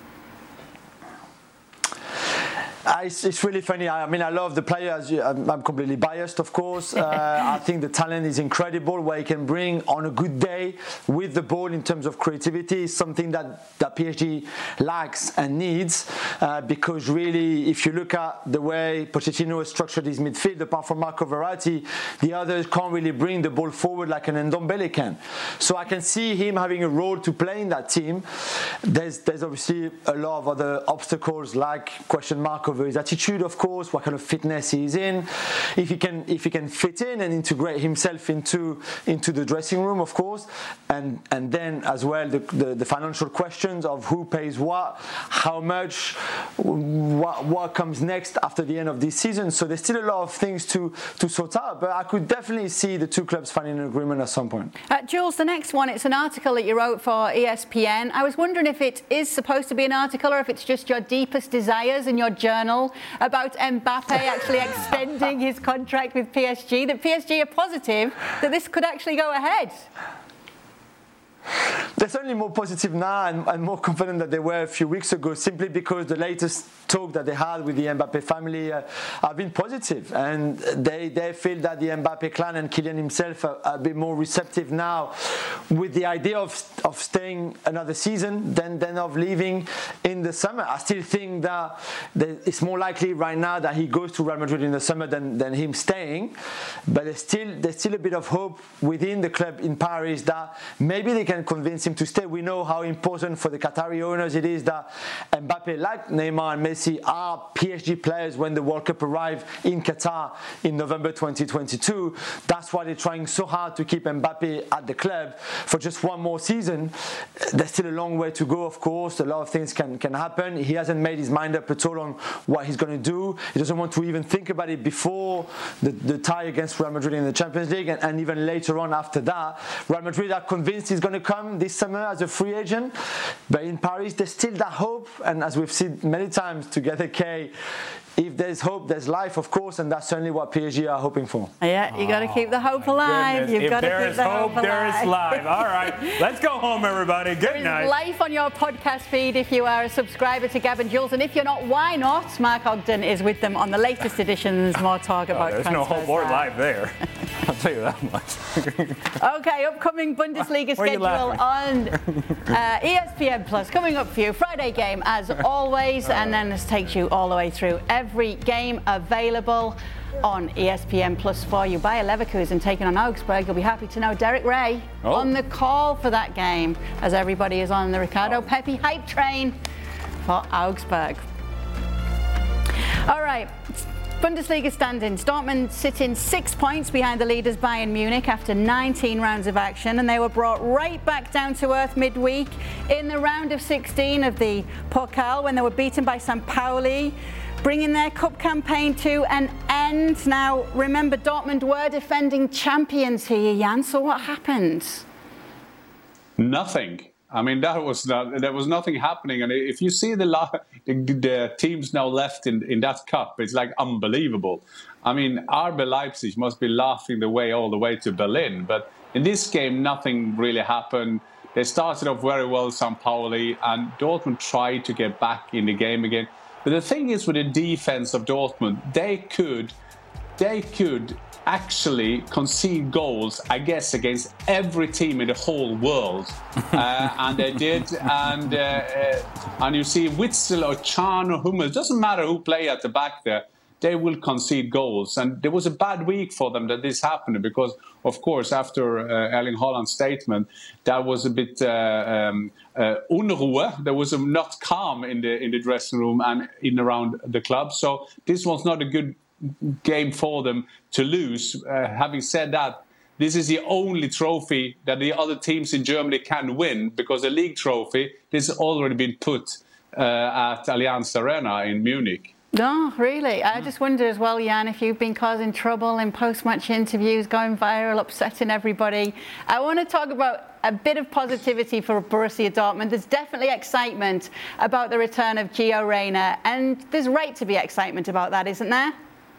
Uh, it's, it's really funny. I, I mean, I love the player. As you, I'm, I'm completely biased, of course. Uh, I think the talent is incredible. What he can bring on a good day with the ball in terms of creativity is something that, that P S G lacks and needs. Uh, because really, if you look at the way Pochettino has structured his midfield, apart from Marco Verratti, the others can't really bring the ball forward like an Ndombele can. So I can see him having a role to play in that team. There's, there's obviously a lot of other obstacles, like question mark over his attitude, of course, what kind of fitness he's in, if he can if he can fit in and integrate himself into into the dressing room, of course, and and then as well the the, the financial questions of who pays what, how much, what what comes next after the end of this season. So there's still a lot of things to to sort out, but I could definitely see the two clubs finding an agreement at some point. Uh, Jules, the next one, it's an article that you wrote for E S P N. I was wondering if it is supposed to be an article or if it's just your deepest desires in your journal about Mbappe actually extending his contract with P S G, that P S G are positive that this could actually go ahead. They're certainly more positive now and, and more confident than they were a few weeks ago, simply because the latest talk that they had with the Mbappe family uh, have been positive, and they, they feel that the Mbappe clan and Kylian himself are, are a bit more receptive now with the idea of, of staying another season than, than of leaving in the summer. I still think that it's more likely right now that he goes to Real Madrid in the summer than, than him staying, but there's still, there's still a bit of hope within the club in Paris that maybe they can convince him to stay. We know how important for the Qatari owners it is that Mbappe, like Neymar and Messi, are P S G players when the World Cup arrives in Qatar in November twenty twenty-two. That's why they're trying so hard to keep Mbappe at the club for just one more season. There's still a long way to go, of course. A lot of things can, can happen. He hasn't made his mind up at all on what he's going to do. He doesn't want to even think about it before the, the tie against Real Madrid in the Champions League, and, and even later on after that. Real Madrid are convinced he's going to come this summer as a free agent, but in Paris there's still that hope, and as we've seen many times together, Kay, if there's hope, there's life, of course, and that's certainly what P S G are hoping for. Yeah, you got to keep the hope alive. Goodness. You've if got to there keep the hope, hope there alive. is life. All right, let's go home, everybody. Good there night. Is life on your podcast feed if you are a subscriber to Gab and Jules, and if you're not, why not? Mark Ogden is with them on the latest editions. More talk about oh, there's no hope or life there. I'll tell you that much. Okay, upcoming Bundesliga schedule on uh, E S P N Plus coming up for you. Friday game as always, and then this takes you all the way through every every game available on E S P N Plus for you. Bayer Leverkusen taking on Augsburg. You'll be happy to know Derek Ray oh. on the call for that game, as everybody is on the Ricardo oh. Pepi hype train for Augsburg. All right, Bundesliga standings. Dortmund sitting six points behind the leaders Bayern Munich after nineteen rounds of action, and they were brought right back down to earth midweek in the round of sixteen of the Pokal when they were beaten by Saint Pauli, bringing their cup campaign to an end. Now, remember, Dortmund were defending champions here, Jan, so what happened? Nothing. I mean, that was not, there was nothing happening. And if you see the, the, the teams now left in, in that cup, it's like unbelievable. I mean, R B Leipzig must be laughing the way all the way to Berlin. But in this game, nothing really happened. They started off very well, Saint Pauli, and Dortmund tried to get back in the game again. But the thing is with the defense of Dortmund, they could, they could actually concede goals, I guess, against every team in the whole world. uh, and they did. And uh, uh, and you see Witsel or Can or Hummels, doesn't matter who play at the back there, they will concede goals. And there was a bad week for them that this happened because, of course, after uh, Erling Haaland's statement, that was a bit uh, um, uh, Unruhe. There was a not calm in the in the dressing room and in around the club. So this was not a good game for them to lose. Uh, having said that, this is the only trophy that the other teams in Germany can win because the league trophy this has already been put uh, at Allianz Arena in Munich. No, really. I just wonder as well, Jan, if you've been causing trouble in post-match interviews, going viral, upsetting everybody. I want to talk about a bit of positivity for Borussia Dortmund. There's definitely excitement about the return of Gio Reyna, and there's right to be excitement about that, isn't there?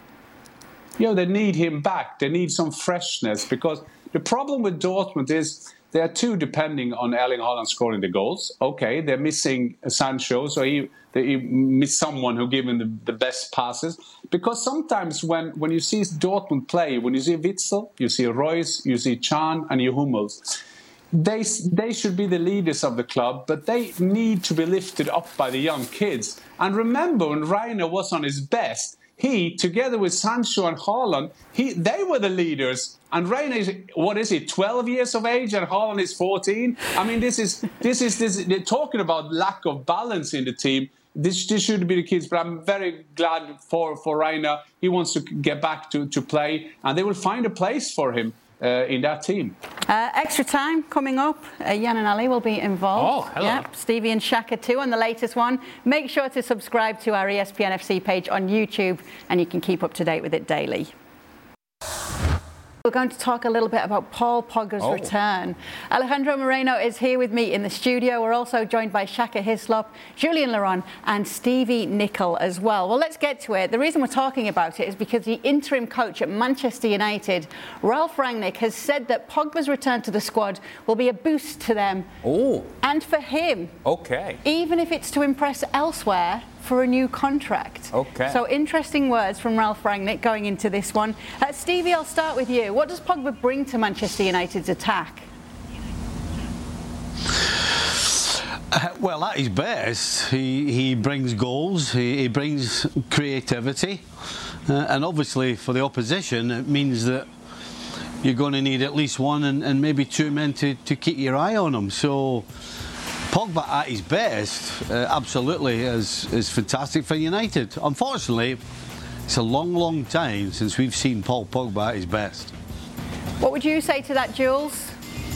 You know, they need him back. They need some freshness because the problem with Dortmund is they are too depending on Erling Haaland scoring the goals. Okay, they're missing Sancho, so he they miss someone who gives him the, the best passes. Because sometimes when, when you see Dortmund play, when you see Witsel, you see Reus, you see Can and you Hummels, they, they should be the leaders of the club, but they need to be lifted up by the young kids. And remember, when Reina was on his best, he, together with Sancho and Haaland, he, they were the leaders. And Reina is, what is he, twelve years of age, and Haaland is fourteen? I mean, this is, this is, this, they're talking about lack of balance in the team. This, this should be the kids, but I'm very glad for, for Reina. He wants to get back to, to play, and they will find a place for him uh, in that team. Uh, extra time coming up. Uh, Jan and Ali will be involved. Oh, hello. Yeah, Stevie and Shaka too on the latest one. Make sure to subscribe to our E S P N F C page on YouTube, and you can keep up to date with it daily. We're going to talk a little bit about Paul Pogba's oh. return. Alejandro Moreno is here with me in the studio. We're also joined by Shaka Hislop, Julien Laurent and Stevie Nicol as well. Well, let's get to it. The reason we're talking about it is because the interim coach at Manchester United, Ralf Rangnick, has said that Pogba's return to the squad will be a boost to them oh. and for him. Okay. Even if it's to impress elsewhere for a new contract. Okay. So interesting words from Ralf Rangnick going into this one. Uh, Stevie, I'll start with you. What does Pogba bring to Manchester United's attack? Uh, well, at his best, he, he brings goals, he, he brings creativity, uh, and obviously for the opposition it means that you're going to need at least one and, and maybe two men to, to keep your eye on him. So Pogba at his best, uh, absolutely, is, is fantastic for United. Unfortunately, it's a long, long time since we've seen Paul Pogba at his best. What would you say to that, Jules?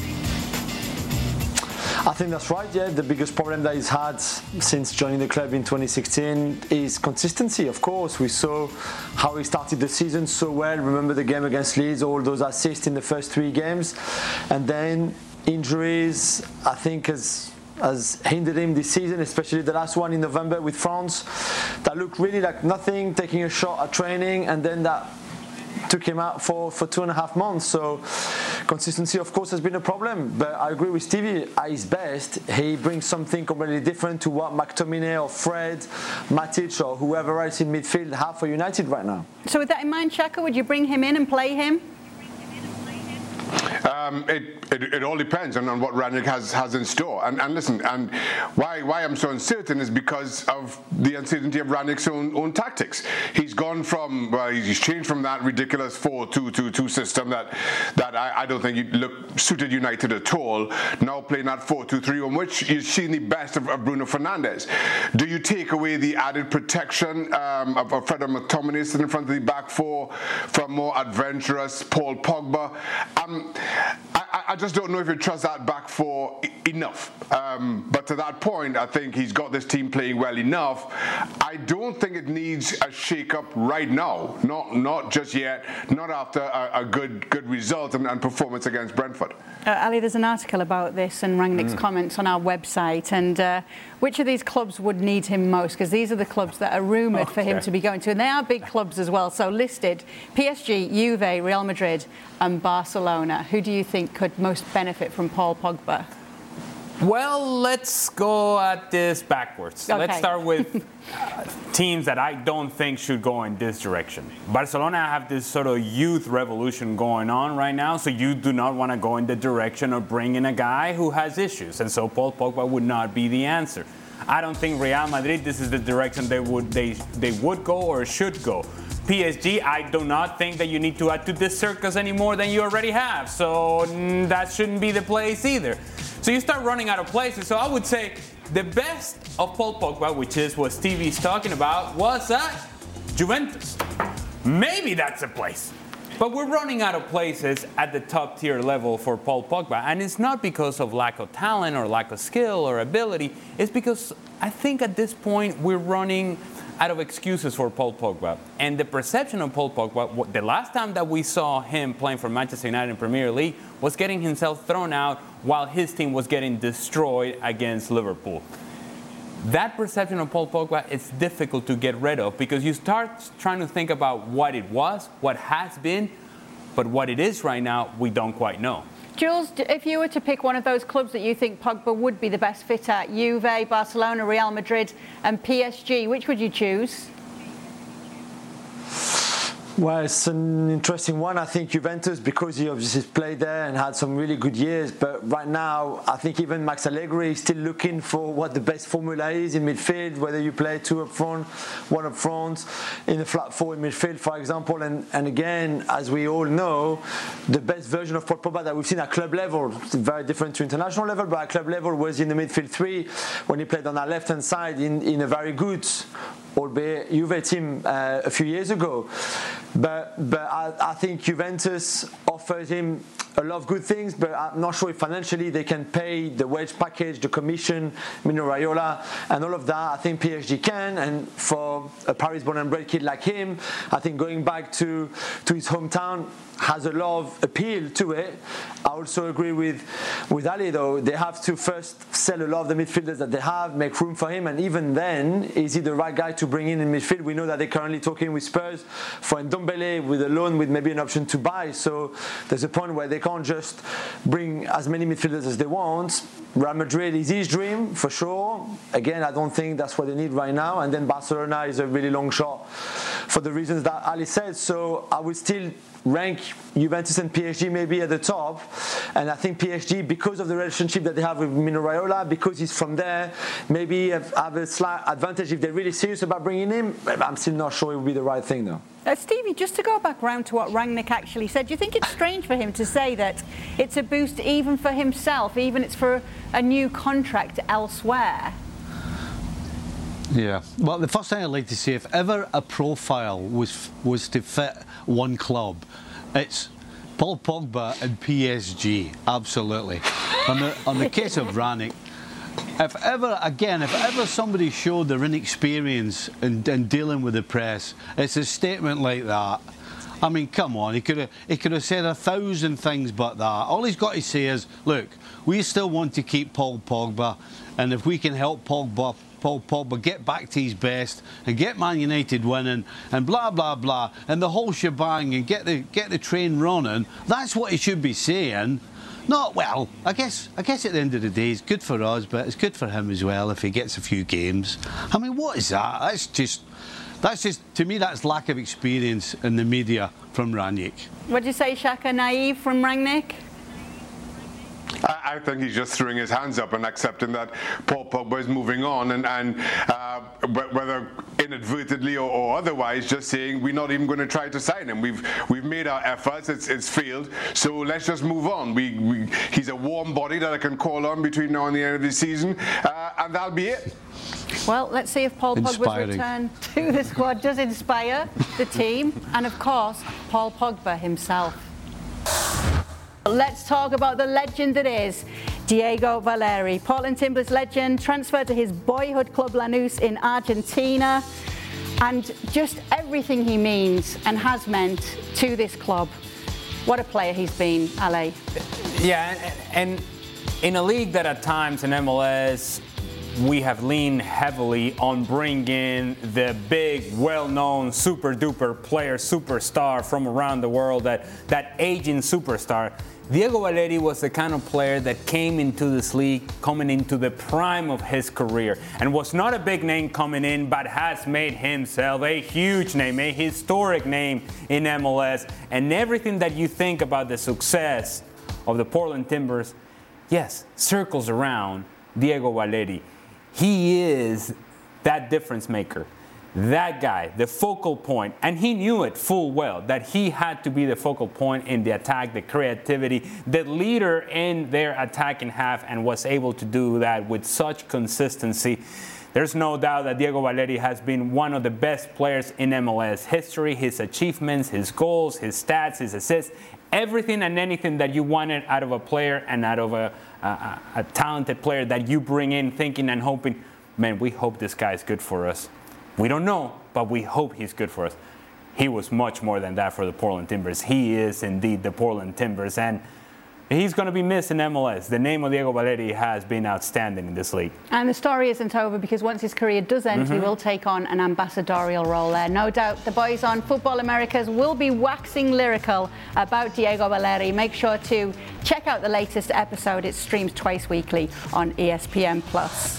I think that's right, yeah. The biggest problem that he's had since joining the club in twenty sixteen is consistency, of course. We saw how he started the season so well. Remember the game against Leeds, all those assists in the first three games. And then injuries, I think, has... has hindered him this season, especially the last one in November with France. That looked really like nothing, taking a shot at training, and then that took him out for, for two and a half months. So consistency, of course, has been a problem. But I agree with Stevie. At his best, he brings something completely different to what McTominay or Fred, Matic or whoever else in midfield have for United right now. So with that in mind, Shaka, would you bring him in and play him? Uh, Um, it, it it all depends on, on what Rangnick has has in store. And, and listen, and why why I'm so uncertain is because of the uncertainty of Rangnick's own own tactics. He's gone from well, he's changed from that ridiculous four two two two system that that I, I don't think look suited United at all. Now playing that four two three one, which you've seen the best of, of Bruno Fernandes. Do you take away the added protection um, of, of Fred McTominay sitting in front of the back four from more adventurous Paul Pogba? Um, I, I just don't know if you trust that back four e- enough. Um, but to that point, I think he's got this team playing well enough. I don't think it needs a shake-up right now. Not not just yet. Not after a, a good good result and, and performance against Brentford. Uh, Ali, there's an article about this and Rangnick's mm. comments on our website. And uh, which of these clubs would need him most? Because these are the clubs that are rumoured okay. for him to be going to. And they are big clubs as well. So listed, P S G, Juve, Real Madrid and Barcelona. Who do you think could most benefit from Paul Pogba? Well, let's go at this backwards. Okay. Let's start with uh, teams that I don't think should go in this direction. Barcelona have this sort of youth revolution going on right now, so you do not want to go in the direction of bringing a guy who has issues, and so Paul Pogba would not be the answer. I don't think Real Madrid, this is the direction they would they they would go or should go. P S G, I do not think that you need to add to this circus any more than you already have, so mm, that shouldn't be the place either. So you start running out of places. So I would say the best of Paul Pogba, which is what Stevie's talking about, was at Juventus. Maybe that's a place. But we're running out of places at the top tier level for Paul Pogba. And it's not because of lack of talent or lack of skill or ability. It's because I think at this point we're running out of excuses for Paul Pogba. And the perception of Paul Pogba, the last time that we saw him playing for Manchester United in Premier League, was getting himself thrown out while his team was getting destroyed against Liverpool. That perception of Paul Pogba is difficult to get rid of because you start trying to think about what it was, what has been, but what it is right now, we don't quite know. Jules, if you were to pick one of those clubs that you think Pogba would be the best fit at, Juve, Barcelona, Real Madrid and P S G, which would you choose? Well, it's an interesting one. I think Juventus, because he obviously played there and had some really good years. But right now, I think even Max Allegri is still looking for what the best formula is in midfield, whether you play two up front, one up front, in a flat four in midfield, for example. And, and again, as we all know, the best version of Paul Pogba that we've seen at club level, very different to international level, but at club level was in the midfield three when he played on that left-hand side in, in a very good, albeit Juve team uh, a few years ago. But but I, I think Juventus offers him a lot of good things, but I'm not sure if financially they can pay the wage package, the commission, Mino Raiola, and all of that. I think P S G can, and for a Paris-born and bred kid like him, I think going back to, to his hometown has a lot of appeal to it. I also agree with, with Ali, though. They have to first sell a lot of the midfielders that they have, make room for him, and even then, is he the right guy to bring in in midfield? We know that they're currently talking with Spurs for Ndombele with a loan with maybe an option to buy. So there's a point where they can't just bring as many midfielders as they want. Real Madrid is his dream, for sure. Again, I don't think that's what they need right now. And then Barcelona is a really long shot for the reasons that Ali said. So I would still rank Juventus and P S G maybe at the top, and I think P S G, because of the relationship that they have with Mino Raiola, because he's from there, maybe have, have a slight advantage if they're really serious about bringing him. I'm still not sure it would be the right thing though. Uh, Stevie, just to go back round to what Rangnick actually said, do you think it's strange for him to say that it's a boost even for himself, even it's for a new contract elsewhere? Yeah. Well, the first thing I'd like to say, if ever a profile was was to fit one club, it's Paul Pogba and P S G. Absolutely. On the on the case of Rangnick, if ever again, if ever somebody showed their inexperience in, in dealing with the press, it's a statement like that. I mean, come on, he could have he could have said a thousand things but that. All he's got to say is, look, we still want to keep Paul Pogba, and if we can help Pogba. Paul Pogba get back to his best and get Man United winning and blah blah blah and the whole shebang and get the get the train running. That's what he should be saying. Not well. I guess I guess at the end of the day, it's good for us, but it's good for him as well if he gets a few games. I mean, what is that? That's just that's just to me that's lack of experience in the media from Rangnick. What do you say, Shaka? Naive from Rangnick? I, I think he's just throwing his hands up and accepting that Paul Pogba is moving on, and, and uh, whether inadvertently or, or otherwise, just saying we're not even going to try to sign him. We've we've made our efforts. It's it's failed. So let's just move on. We, we he's a warm body that I can call on between now and the end of the season, uh, and that'll be it. Well, let's see if Paul Pogba's Inspiring. return to the squad does inspire the team, and of course, Paul Pogba himself. Let's talk about the legend that is Diego Valeri. Portland Timbers legend, transferred to his boyhood club Lanús in Argentina, and just everything he means and has meant to this club. What a player he's been, Ale. Yeah, and, and in a league that at times in M L S we have leaned heavily on bringing the big, well-known, super-duper player, superstar from around the world, that, that aging superstar. Diego Valeri was the kind of player that came into this league coming into the prime of his career and was not a big name coming in, but has made himself a huge name, a historic name in M L S. And everything that you think about the success of the Portland Timbers, yes, circles around Diego Valeri. He is that difference maker, that guy, the focal point, and he knew it full well that he had to be the focal point in the attack, the creativity, the leader in their attacking half, and was able to do that with such consistency. There's no doubt that Diego Valeri has been one of the best players in M L S history. His achievements, his goals, his stats, his assists, everything and anything that you wanted out of a player and out of a, a, a talented player that you bring in thinking and hoping, man, we hope this guy is good for us. We don't know, but we hope he's good for us. He was much more than that for the Portland Timbers. He is indeed the Portland Timbers, and he's going to be missed in M L S. The name of Diego Valeri has been outstanding in this league. And the story isn't over, because once his career does end, mm-hmm. he will take on an ambassadorial role there. No doubt the boys on Football Americas will be waxing lyrical about Diego Valeri. Make sure to check out the latest episode. It streams twice weekly on E S P N plus.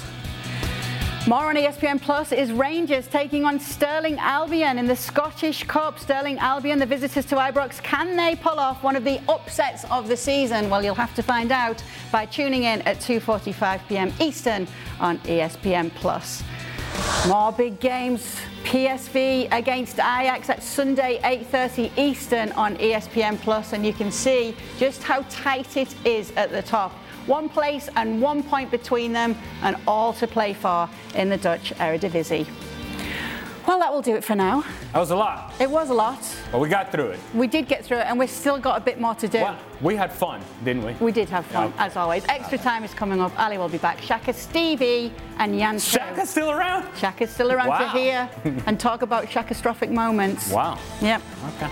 More on E S P N Plus is Rangers taking on Stirling Albion in the Scottish Cup. Stirling Albion, the visitors to Ibrox, can they pull off one of the upsets of the season? Well, you'll have to find out by tuning in at two forty-five p.m. Eastern on E S P N Plus. More big games. P S V against Ajax at Sunday, eight thirty Eastern on E S P N Plus, and you can see just how tight it is at the top. One place and one point between them, and all to play for in the Dutch Eredivisie. Well, that will do it for now. That was a lot. It was a lot. But we got through it. We did get through it, and we've still got a bit more to do. Well, we had fun, didn't we? We did have fun, yeah. as always. Extra time is coming up. Ali will be back. Shaka, Stevie, and Jan. Shaka's still around? Shaka's still around wow. to hear and talk about Shakastrophic moments. Wow. Yep. Okay.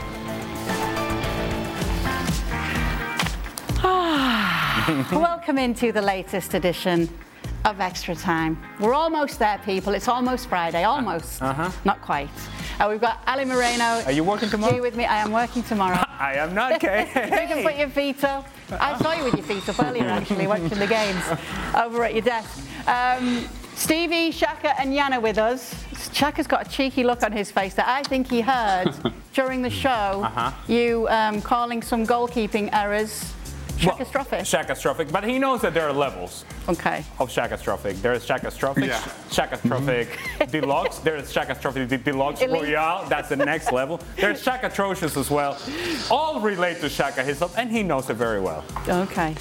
Welcome into the latest edition of Extra Time. We're almost there, people. It's almost Friday. Almost. Uh-huh. Not quite. Uh, we've got Ali Moreno. Are you working tomorrow? Here with me. I am working tomorrow. I am not, okay. You can put your feet up. I saw you with your feet up earlier, actually, watching the games over at your desk. Um, Stevie, Shaka, and Jan are with us. Shaka's got a cheeky look on his face that I think he heard during the show. Uh-huh. You um, calling some goalkeeping errors Shakastrophic. Well, Shakastrophic, but he knows that there are levels. Okay. Of Shakastrophic. There's Shakastrophic, yeah. Shakastrophic Deluxe. There's Shakastrophic Deluxe Elite. Royale. That's the next level. There's Shakatrocious as well. All relate to Shaka himself, and he knows it very well. Okay.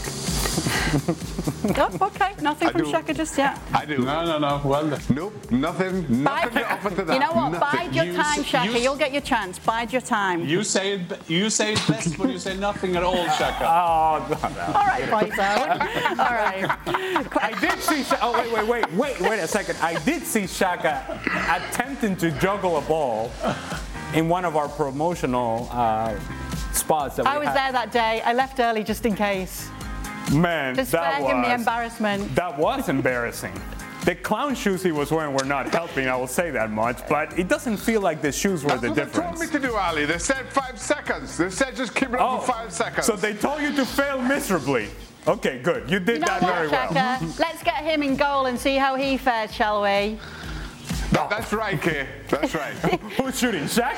Oh, okay, nothing I from do. Shaka just yet. I do. No, no, no. Well done. Nope, nothing, nothing to offer to that. You know what? Nothing. Bide your You time, s- Shaka. you- You'll get your chance. Bide your time. You say it. be- You say it best when you say nothing at all, Shaka. Oh, All right, boys. All right. I did see Shaka. Oh, wait, wait, wait, wait, wait a second. I did see Shaka attempting to juggle a ball in one of our promotional uh, spots that we I was had. there that day. I left early just in case. Man, Just that spare him the was embarrassment. that was embarrassing. The clown shoes he was wearing were not helping, I will say that much, but it doesn't feel like the shoes were That's the what they difference. told me to do, Ali. They said five seconds. They said just keep it up for five seconds. So they told you to fail miserably. Okay, good. You did You know that what, very well. Shaka? Let's get him in goal and see how he fares, shall we? That- that's right, Kay. That's right. Who's shooting? Shaka?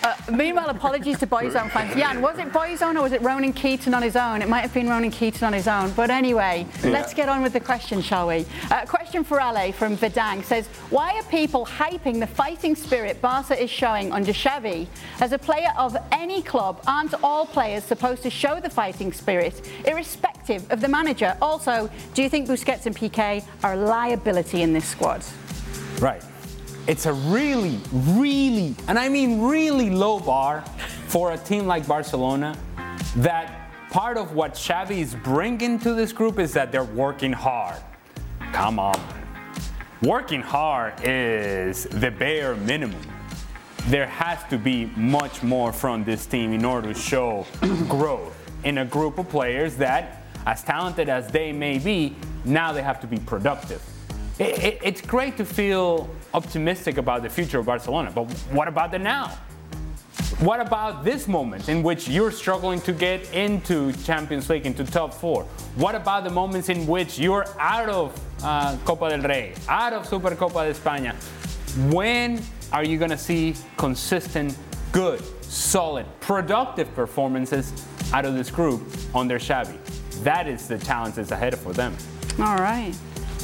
Uh, meanwhile, apologies to Boyzone fans. Jan, was it Boyzone or was it Ronan Keaton on his own? It might have been Ronan Keaton on his own. But anyway, yeah. let's get on with the question, shall we? Uh, question for Ale from Vidang says, why are people hyping the fighting spirit Barca is showing under Xavi? As a player of any club, aren't all players supposed to show the fighting spirit, irrespective of the manager? Also, do you think Busquets and P K are a liability in this squad? Right. It's a really, really, and I mean really low bar for a team like Barcelona, that part of what Xavi is bringing to this group is that they're working hard. Come on. Working hard is the bare minimum. There has to be much more from this team in order to show growth in a group of players that, as talented as they may be, now they have to be productive. It, it, it's great to feel optimistic about the future of Barcelona, but what about the now? What about this moment in which you're struggling to get into Champions League, into top four? What about the moments in which you're out of uh, Copa del Rey, out of Supercopa de España? When are you going to see consistent, good, solid, productive performances out of this group under Xavi? That is the challenge that's ahead for them. All right.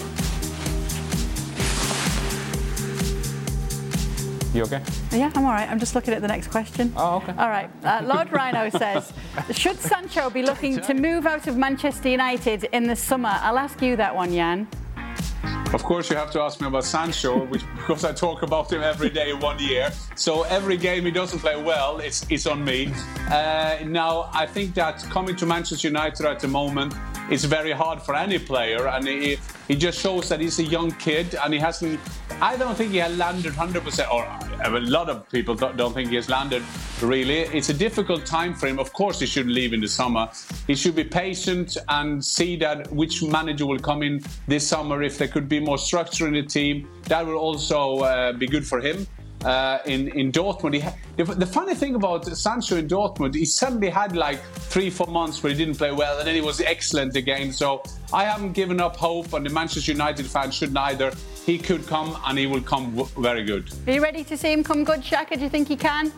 You okay? Yeah, I'm all right. I'm just looking at the next question. Oh, okay. All right. Uh, Lord Rhino says, should Sancho be looking to move out of Manchester United in the summer? I'll ask you that one, Jan. Of course, you have to ask me about Sancho, which, because I talk about him every day one year. So every game he doesn't play well, it's, it's on me. Uh, now, I think that coming to Manchester United at the moment is very hard for any player. And he, he just shows that he's a young kid and he hasn't... I don't think he has landed one hundred percent, or a lot of people don't think he has landed, really. It's a difficult time for him. Of course, he shouldn't leave in the summer. He should be patient and see that which manager will come in this summer. If there could be more structure in the team, that will also uh, be good for him. Uh, in, in Dortmund, he ha- the, the funny thing about Sancho in Dortmund, he suddenly had like three, four months where he didn't play well, and then he was excellent again. So I haven't given up hope, and the Manchester United fans shouldn't either. He could come, and he will come w- very good. Are you ready to see him come good, Shaka? Do you think he can?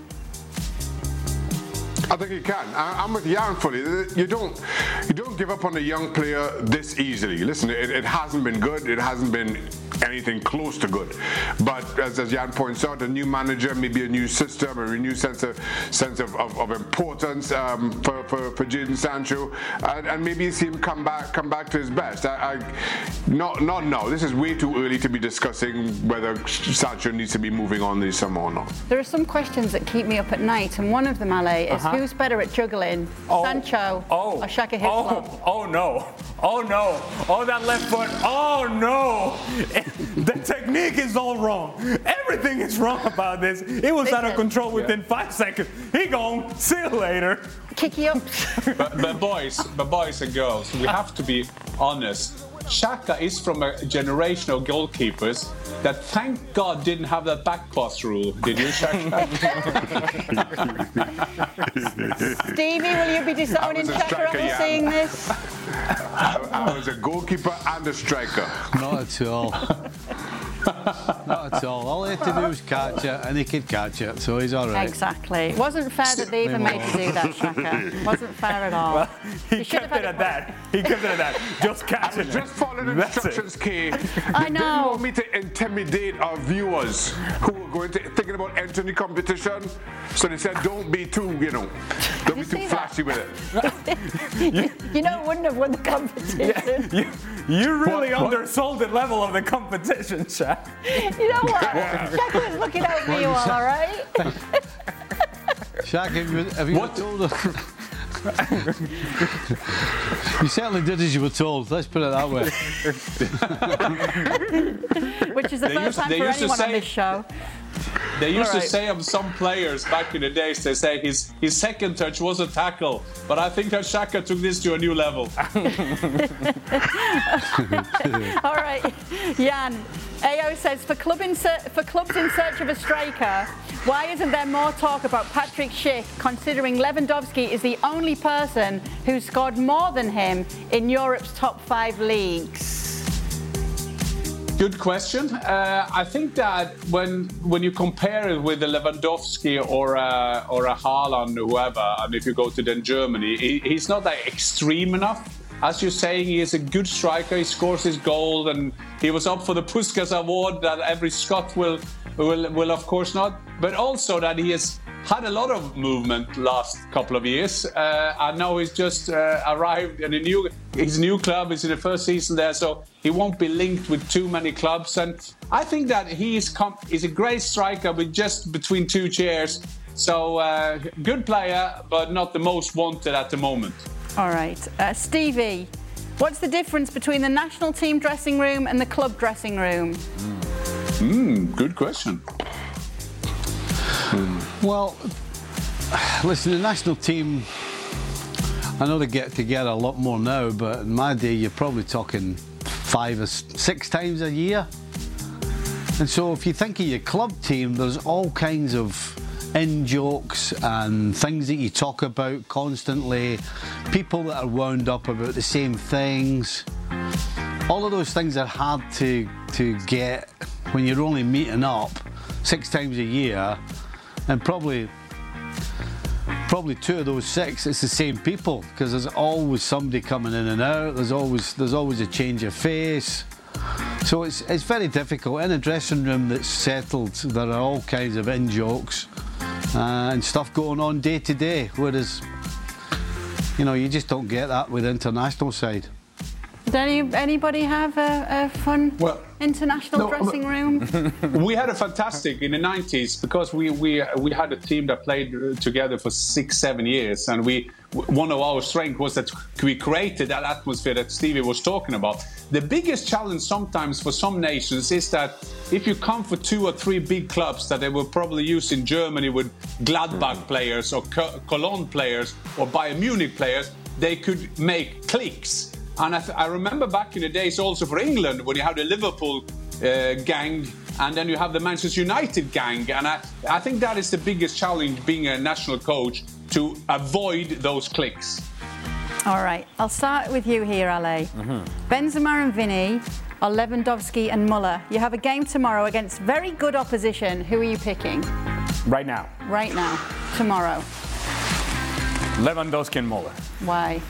I think he can. I, I'm with Jan fully. You don't, you don't give up on a young player this easily. Listen, it, it hasn't been good. It hasn't been anything close to good. But as, as Jan points out, a new manager, maybe a new system, a renewed sense of sense of, of, of importance um, for, for, for Jadon Sancho, and, and maybe see him come back come back to his best. I, I, not not now. This is way too early to be discussing whether Sancho needs to be moving on this summer or not. There are some questions that keep me up at night, and one of them, Ale, is uh-huh. who's better at juggling, oh, Sancho oh, or Shaka Hislop? Oh, oh no! Oh no! Oh, that left foot! Oh no! The technique is all wrong. Everything is wrong about this. It was Listen. out of control within yeah. five seconds. He gone. See you later. Kick you up. but, but boys, but boys and girls, we have to be honest. Xhaka is from a generation of goalkeepers that, thank God, didn't have that back pass rule. Did you, Xhaka? Stevie, will you be disowning Xhaka after yeah. seeing this? I, I was a goalkeeper and a striker. Not at all. Not at all. All he had to do was catch it, and he could catch it, so he's all right. Exactly. It wasn't fair that they even made you do that, Xhaka. Wasn't fair at all. Well, he kept it at that. He kept it at that. Just catch it. Just following instructions, Kay. I know. Didn't want me to intimidate our viewers who were going to thinking about entering the competition. So they said, don't be too, you know, don't be too flashy with it. you, you know, wouldn't have won the competition. Yeah, you, you really what, undersold what? the level of the competition, Shaq. You know what? Shaq was looking out for you all, all right? Shaq, have you, have you what? told her? You certainly did as you were told. Let's put it that way. Which is the they first used, time for anyone say, on this show. They used right. to say of some players back in the days, they say his, his second touch was a tackle. But I think that Xhaka took this to a new level. All right, Jan. A O says, for, club in ser- for clubs in search of a striker, why isn't there more talk about Patrick Schick, considering Lewandowski is the only person who's scored more than him in Europe's top five leagues? Good question. Uh, I think that when when you compare it with a Lewandowski or a, or a Haaland or whoever, and if you go to then Germany, he, he's not like extreme enough. As you're saying, he is a good striker. He scores his goal, and he was up for the Puskas Award that every Scot will will will of course not. But also that he has had a lot of movement last couple of years, uh, and now he's just uh, arrived in a new his new club. He's in the first season there, so he won't be linked with too many clubs. And I think that he is com- is a great striker, but just between two chairs. So uh, good player, but not the most wanted at the moment. All right, uh, Stevie, what's the difference between the national team dressing room and the club dressing room? Mm, good question. Well, listen, the national team, I know they get together a lot more now, but in my day, you're probably talking five or six times a year. And so if you think of your club team, there's all kinds of in-jokes and things that you talk about constantly, people that are wound up about the same things. All of those things are hard to, to get when you're only meeting up six times a year. And probably, probably two of those six, it's the same people, because there's always somebody coming in and out. There's always, there's always a change of face. So it's, it's very difficult. In a dressing room that's settled, there are all kinds of in-jokes uh, and stuff going on day to day. Whereas, you know, you just don't get that with the international side. Did any, anybody have a, a fun well, international no, dressing room? We had a fantastic in the nineties because we, we we had a team that played together for six, seven years, and we one of our strengths was that we created that atmosphere that Stevie was talking about. The biggest challenge sometimes for some nations is that if you come for two or three big clubs that they will probably use in Germany with Gladbach players or Cologne players or Bayern Munich players, they could make cliques. And I, th- I remember back in the days also for England when you had the Liverpool uh, gang and then you have the Manchester United gang. And I, I think that is the biggest challenge being a national coach, to avoid those cliques. All right, I'll start with you here, Ale. Mm-hmm. Benzema and Vinny, or Lewandowski and Muller. You have a game tomorrow against very good opposition. Who are you picking? Right now. Right now, tomorrow. Lewandowski and Muller. Why?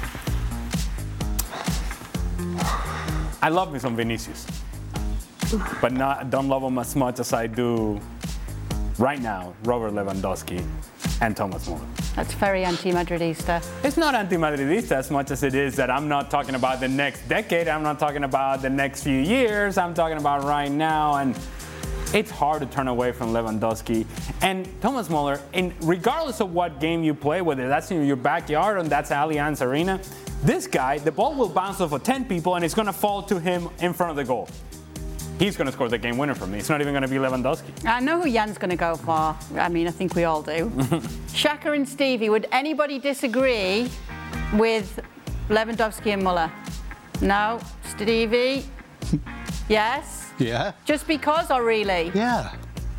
I love me some Vinicius, but not don't love him as much as I do right now, Robert Lewandowski and Thomas Muller. That's very anti-Madridista. It's not anti-Madridista as much as it is that I'm not talking about the next decade, I'm not talking about the next few years, I'm talking about right now, and it's hard to turn away from Lewandowski. And Thomas Muller, in, regardless of what game you play, whether that's in your backyard or that's Allianz Arena, this guy, the ball will bounce off of ten people and it's going to fall to him in front of the goal. He's going to score the game winner for me. It's not even going to be Lewandowski. I know who Jan's going to go for. I mean, I think we all do. Shaka and Stevie, would anybody disagree with Lewandowski and Muller? No? Stevie? Yes? Yeah. Just because, or really? Yeah.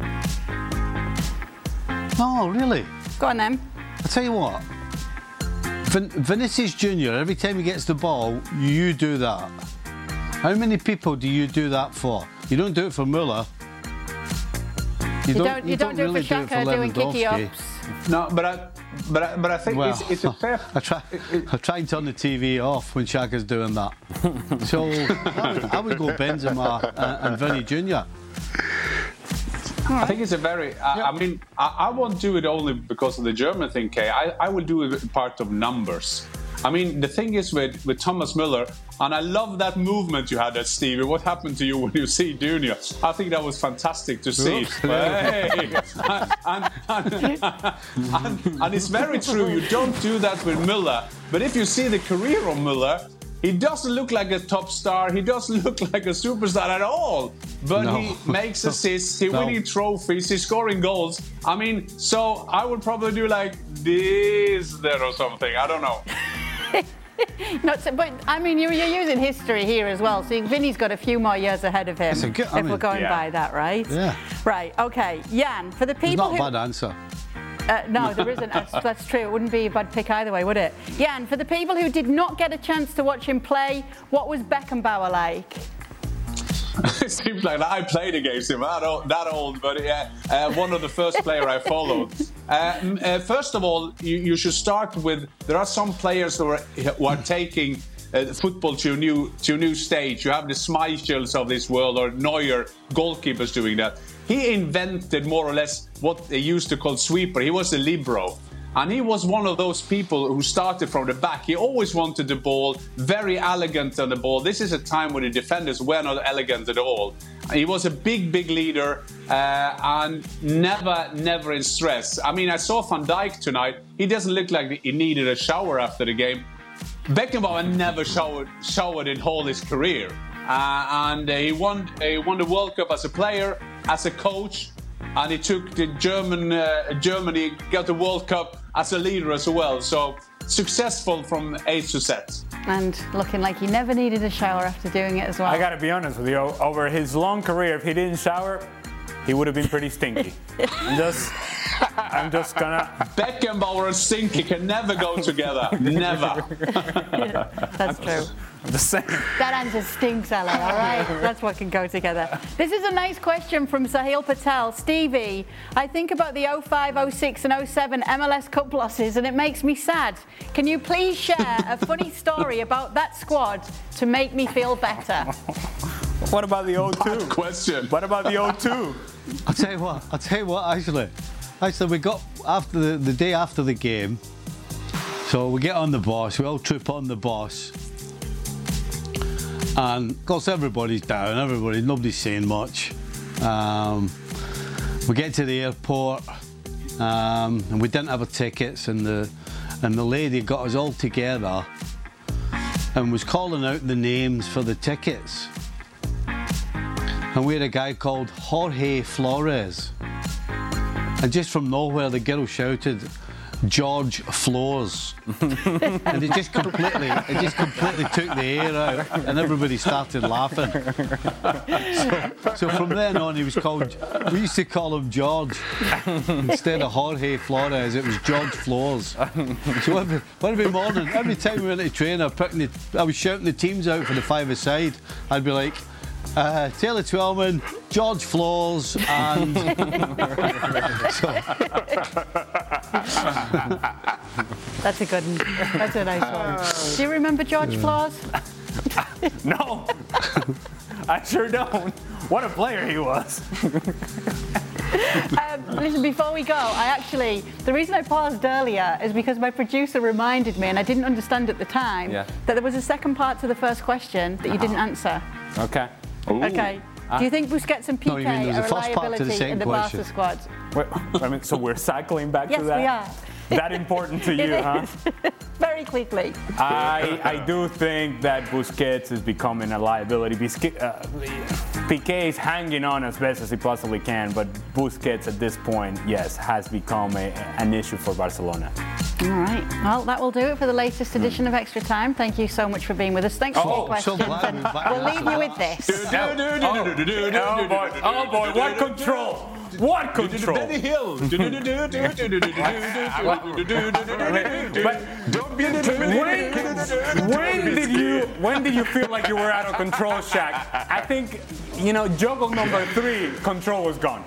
Oh, really? Go on then. I'll tell you what. Vin- Vinicius Junior, every time he gets the ball, you do that. How many people do you do that for? You don't do it for Muller. You, you don't, don't. You, you don't, don't do really it for Shaka do doing kicky ups. No, but I, but I, but I think well, it's, it's a fair. I try. I try and turn the T V off when Shaka's doing that. So I would, I would go Benzema and, and Vinny Junior I think it's a very, uh, yeah. I mean, I, I won't do it only because of the German thing, Kay. I, I will do it part of numbers. I mean, the thing is with, with Thomas Muller, and I love that movement you had at Stevie. What happened to you when you see Junior? I think that was fantastic to see. Hey. and, and, and, and, and it's very true, you don't do that with Muller. But if you see the career of Muller, he doesn't look like a top star. He doesn't look like a superstar at all. But no. He makes assists, he's no. winning trophies, he's scoring goals. I mean, so I would probably do like this there or something. I don't know. Not so, but I mean, you're, you're using history here as well. So Vinny's got a few more years ahead of him. Good, if mean, we're going yeah. by that, right? Yeah. Right. Okay. Jan, for the people it's not who. Not a bad answer. Uh, no, there isn't. That's, that's true. It wouldn't be a bad pick either way, would it? Jan, for the people who did not get a chance to watch him play, what was Beckenbauer like? It seems like I played against him. I'm not that old, but yeah, uh, one of the first player I followed. Uh, uh, first of all, you, you should start with, there are some players who are, who are taking uh, football to a new to a new stage. You have the Schmeichels of this world, or Neuer, goalkeepers doing that. He invented more or less what they used to call sweeper. He was a libero. And he was one of those people who started from the back. He always wanted the ball, very elegant on the ball. This is a time when the defenders were not elegant at all. He was a big, big leader uh, and never, never in stress. I mean, I saw Van Dijk tonight. He doesn't look like he needed a shower after the game. Beckenbauer never showered, showered in all his career. Uh, and uh, he won, uh, he won the World Cup as a player, as a coach. And he took the German uh, Germany, got the World Cup as a leader as well. So successful from A to Z. And looking like he never needed a shower after doing it as well. I got to be honest with you. Over his long career, if he didn't shower, he would have been pretty stinky. I'm just, I'm just gonna. Beckenbauer and stinky can never go together. Never. Yeah, that's true. I'm just saying. That answer stinks, Ella, all right? That's what can go together. This is a nice question from Sahil Patel. Stevie, I think about the oh five, oh six and oh seven M L S Cup losses and it makes me sad. Can you please share a funny story about that squad to make me feel better? What about the oh two? Bad question. What about the oh two? I'll tell you what, I'll tell you what, actually. Actually, we got, after the, the day after the game, so we get on the bus, we all troop on the bus. And of course everybody's down, everybody, nobody's saying much. Um, we get to the airport um, and we didn't have our tickets, and the and the lady got us all together and was calling out the names for the tickets. And we had a guy called Jorge Flores. And just from nowhere the girl shouted, George Floors. And it just completely it just completely took the air out and everybody started laughing. So, so from then on he was called, we used to call him George. Instead of Jorge Flores, it was George Floors. So every, every morning, every time we went to train, I, picking the, I was shouting the teams out for the five-a-side. I'd be like, Uh, Taylor Twellman, George Floors, and so. That's a good one. That's a nice one. Do you remember George Floors? No, I sure don't. What a player he was. um, listen, before we go, I actually, the reason I paused earlier is because my producer reminded me, and I didn't understand at the time, yeah. that there was a second part to the first question that you didn't answer. Okay. Ooh. Okay. Do you think Busquets and P K no, you mean are a liability in the Barca squad? Wait, I mean, so we're cycling back yes, to that? Yes, we are. That important to you, huh? Very quickly. I I do think that Busquets is becoming a liability. Busquets, uh, Piqué is hanging on as best as he possibly can, but Busquets at this point, yes, has become a, an issue for Barcelona. All right. Well, that will do it for the latest edition of Extra Time. Thank you so much for being with us. Thanks for your questions. So glad and we'll leave you with this. Oh boy! Oh boy! What control! What control! Benny Hill. Don't be when, when did you when did you feel like you were out of control, Shaq? I think, you know, juggle number three, control was gone.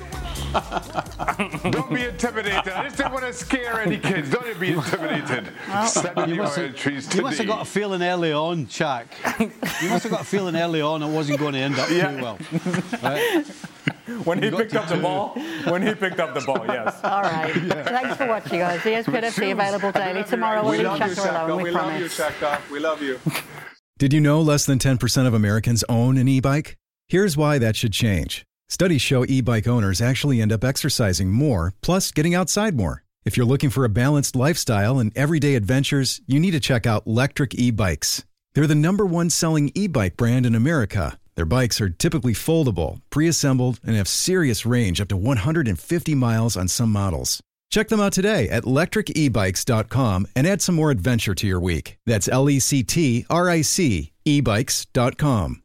Don't be intimidated. I just don't want to scare any kids. Don't be intimidated. Well, you must, have, you must have got a feeling early on, Shaq. You must have got a feeling early on it wasn't going to end up yeah. too well. Right? When he picked up the ball, when he picked up the ball, yes. All right. Yeah. Thanks for watching, guys. E S P N F C available daily. Tomorrow we'll leave Shaka alone, we, we promise. love you, Shaka. We love you. Did you know less than ten percent of Americans own an e-bike? Here's why that should change. Studies show e-bike owners actually end up exercising more, plus getting outside more. If you're looking for a balanced lifestyle and everyday adventures, you need to check out Lectric e-bikes. They're the number one selling e-bike brand in America. Their bikes are typically foldable, pre-assembled, and have serious range up to one hundred fifty miles on some models. Check them out today at lectric e bikes dot com and add some more adventure to your week. That's L E C T R I C e bikes dot com.